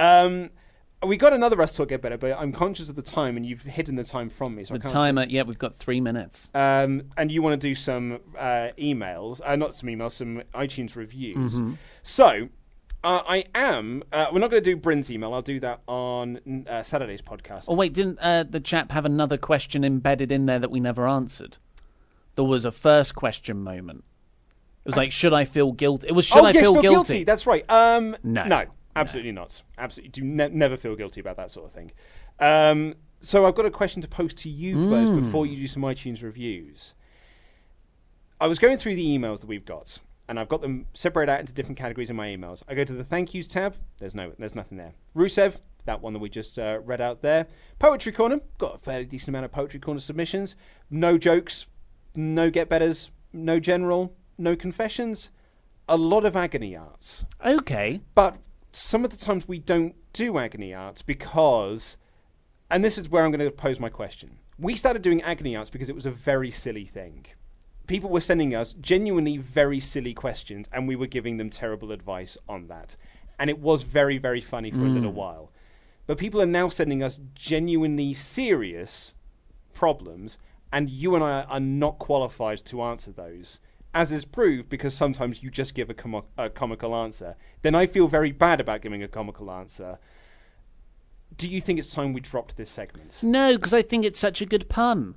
S4: We got another Russ Talk Get Better, but I'm conscious of the time, and you've hidden the time from me. So
S7: the timer, yeah, we've got 3 minutes.
S4: And you want to do some emails, not some emails, some iTunes reviews.
S7: Mm-hmm.
S4: So I am. We're not going to do Bryn's email. I'll do that on Saturday's podcast.
S7: Oh wait, didn't the chap have another question embedded in there that we never answered? There was a first question moment. It was like, should I feel guilty? It was, should I feel guilty?
S4: That's right.
S7: No.
S4: Absolutely not. Absolutely. Do never feel guilty about that sort of thing. So I've got a question to pose to you first before you do some iTunes reviews. I was going through the emails that we've got, and I've got them separated out into different categories in my emails. I go to the thank yous tab. There's nothing there. Rusev, that one that we just read out there. Poetry Corner, got a fairly decent amount of Poetry Corner submissions. No jokes, no get betters, no general, no confessions. A lot of agony arts.
S7: Okay.
S4: But some of the times we don't do agony arts because, and this is where I'm going to pose my question. We started doing agony arts because it was a very silly thing. People were sending us genuinely very silly questions, and we were giving them terrible advice on that. And it was very, very funny for a little while. But people are now sending us genuinely serious problems, and you and I are not qualified to answer those. As is proved, because sometimes you just give a comical answer. Then I feel very bad about giving a comical answer. Do you think it's time we dropped this segment?
S7: No, because I think it's such a good pun.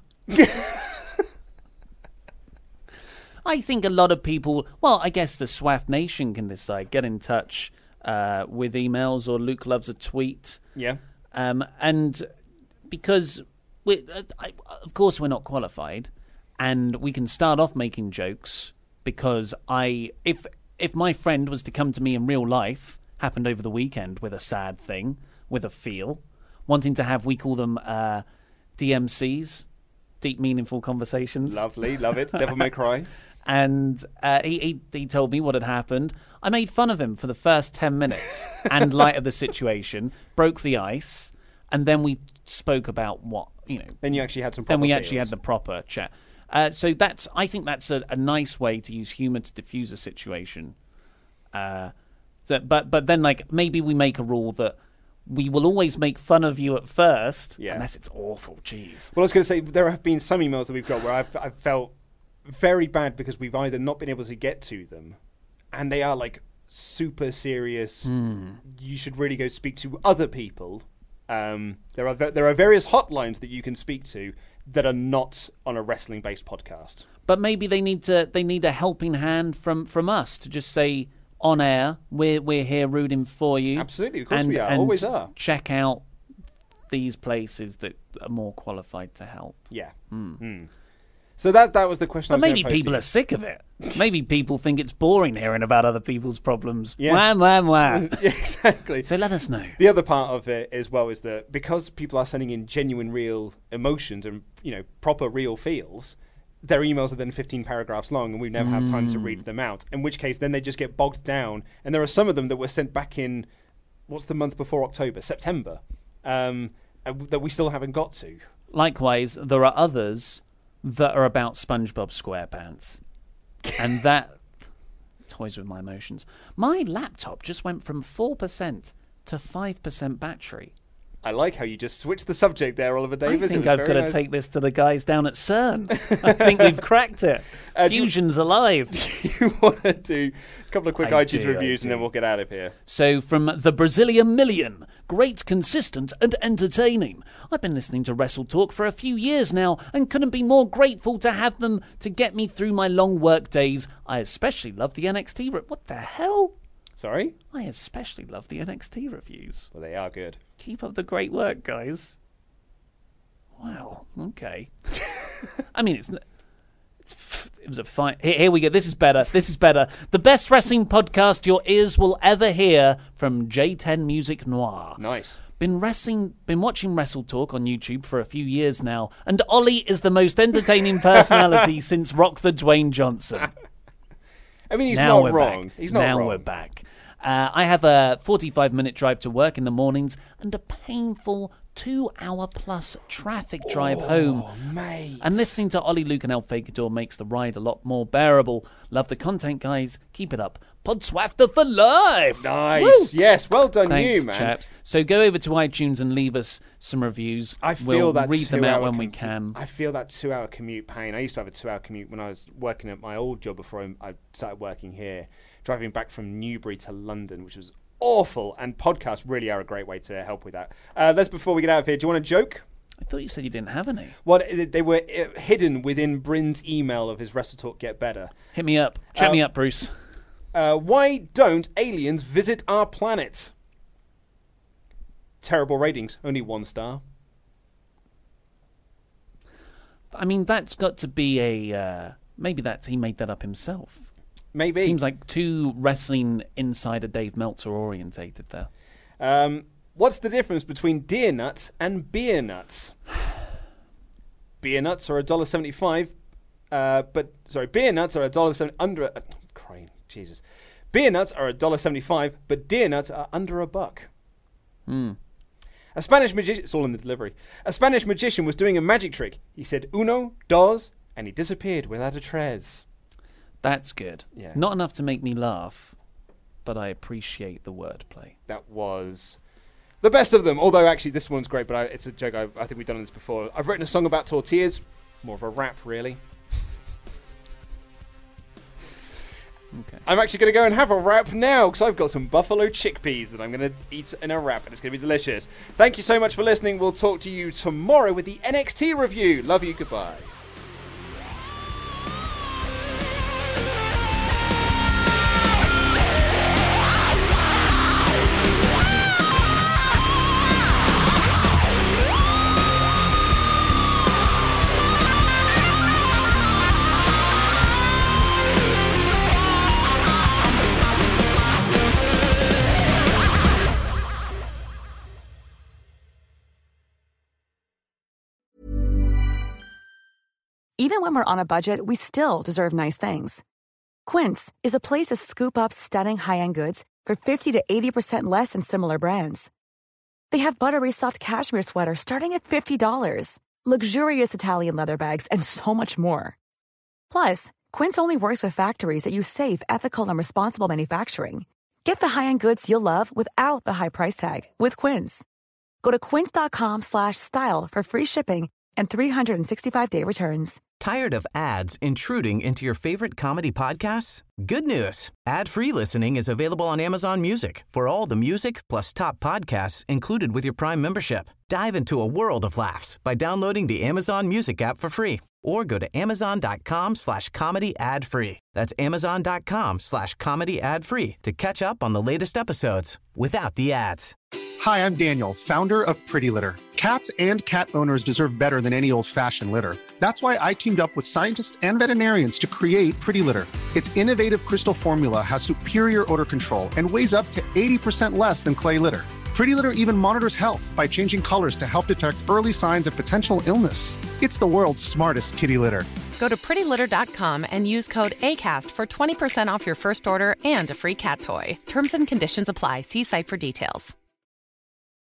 S7: I think a lot of people, well, I guess the SWAF Nation can decide. Get in touch with emails, or Luke loves a tweet.
S4: Yeah.
S7: And because, of course, we're not qualified. And we can start off making jokes because if my friend was to come to me in real life, happened over the weekend with a sad thing, with a feel, wanting to have, we call them DMCs, deep meaningful conversations.
S4: Lovely, love it. Devil May Cry.
S7: And he told me what had happened. I made fun of him for the first 10 minutes and lightened the situation, broke the ice, and then we spoke about what,
S4: Then you actually had some proper
S7: Then we actually had the proper chat. So I think that's a nice way to use humour to diffuse a situation. But then, like, maybe we make a rule that we will always make fun of you at first, unless it's awful. Jeez.
S4: Well, I was going to say, there have been some emails that we've got where I've felt very bad because we've either not been able to get to them, and they are, like, super serious. You should really go speak to other people. There are various hotlines that you can speak to that are not on a wrestling-based podcast.
S7: But maybe they need a helping hand from us to just say on air, we're here rooting for you.
S4: Absolutely, of course we are. Always are.
S7: Check out these places that are more qualified to help.
S4: Yeah. So that was the question.
S7: But maybe people are sick of it. Maybe people think it's boring hearing about other people's problems.
S4: Yeah.
S7: Wah.
S4: Yeah, exactly.
S7: So let us know.
S4: The other part of it as well is that because people are sending in genuine, real emotions and proper, real feels, their emails are then 15 paragraphs long, and we never have time to read them out. In which case, then they just get bogged down. And there are some of them that were sent back in, what's the month before October? September, that we still haven't got to.
S7: Likewise, there are others that are about SpongeBob SquarePants. And that toys with my emotions. My laptop just went from 4% to 5% battery.
S4: I like how you just switched the subject there, Oliver Davis.
S7: I think I've got to take this to the guys down at CERN. I think we've cracked it. Fusion's alive.
S4: Do you want to do a couple of quick iTunes reviews and then we'll get out of here?
S7: So, from the Brazilian Million, great, consistent and entertaining. I've been listening to Wrestle Talk for a few years now and couldn't be more grateful to have them to get me through my long work days. I especially love the NXT... What the hell?
S4: Sorry?
S7: I especially love the NXT reviews.
S4: Well, they are good.
S7: Keep up the great work, guys. Wow. Okay. I mean, it was a fine. Here we go. This is better. The best wrestling podcast your ears will ever hear from J10 Music Noir.
S4: Nice.
S7: Been watching Wrestle Talk on YouTube for a few years now, and Ollie is the most entertaining personality since Rock the Dwayne Johnson.
S4: I mean, he's not wrong. He's not wrong.
S7: Now we're back. I have a 45-minute drive to work in the mornings and a painful 2-hour-plus traffic drive home.
S4: Mate.
S7: And listening to Ollie, Luke and El Fakador makes the ride a lot more bearable. Love the content, guys. Keep it up. Podswafter for life!
S4: Nice.
S7: Woo!
S4: Yes, well done.
S7: Thanks,
S4: you, man.
S7: Chaps. So go over to iTunes and leave us some reviews. We'll read them out when we can.
S4: I feel that 2-hour commute pain. I used to have a 2-hour commute when I was working at my old job before I started working here, driving back from Newbury to London, which was awful, and podcasts really are a great way to help with that. Before we get out of here, do you want a joke?
S7: I thought you said you didn't have any.
S4: Well, they were hidden within Bryn's email of his Wrestle Talk Get Better.
S7: Hit me up. Chat me up, Bruce.
S4: Why don't aliens visit our planet? Terrible ratings. Only 1 star.
S7: I mean, that's got to be a... maybe he made that up himself.
S4: Maybe.
S7: Seems like too wrestling insider Dave Meltzer orientated there.
S4: What's the difference between deer nuts and beer nuts? Beer nuts are $1.75, beer nuts are $1.70 crying, Jesus. Beer nuts are $1.75, but deer nuts are under $1. A Spanish magician, it's all in the delivery. A Spanish magician was doing a magic trick. He said uno, dos, and he disappeared without a trace.
S7: That's good.
S4: Yeah.
S7: Not enough to make me laugh, but I appreciate the wordplay.
S4: That was the best of them. Although, actually, this one's great, but it's a joke. I think we've done this before. I've written a song about tortillas. More of a rap, really.
S7: Okay.
S4: I'm actually going to go and have a wrap now because I've got some buffalo chickpeas that I'm going to eat in a wrap, and it's going to be delicious. Thank you so much for listening. We'll talk to you tomorrow with the NXT review. Love you. Goodbye.
S14: Even when we're on a budget, we still deserve nice things. Quince is a place to scoop up stunning high-end goods for 50 to 80% less than similar brands. They have buttery soft cashmere sweaters starting at $50, luxurious Italian leather bags, and so much more. Plus, Quince only works with factories that use safe, ethical, and responsible manufacturing. Get the high-end goods you'll love without the high price tag with Quince. Go to quince.com/style for free shipping and 365-day returns.
S11: Tired of ads intruding into your favorite comedy podcasts? Good news. Ad-free listening is available on Amazon Music for all the music plus top podcasts included with your Prime membership. Dive into a world of laughs by downloading the Amazon Music app for free or go to amazon.com/comedy ad-free. That's amazon.com/comedy ad-free to catch up on the latest episodes without the ads.
S1: Hi, I'm Daniel, founder of Pretty Litter. Cats and cat owners deserve better than any old-fashioned litter. That's why I teamed up with scientists and veterinarians to create Pretty Litter. Its innovative crystal formula has superior odor control and weighs up to 80% less than clay litter. Pretty Litter even monitors health by changing colors to help detect early signs of potential illness. It's the world's smartest kitty litter.
S2: Go to prettylitter.com and use code ACAST for 20% off your first order and a free cat toy. Terms and conditions apply. See site for details.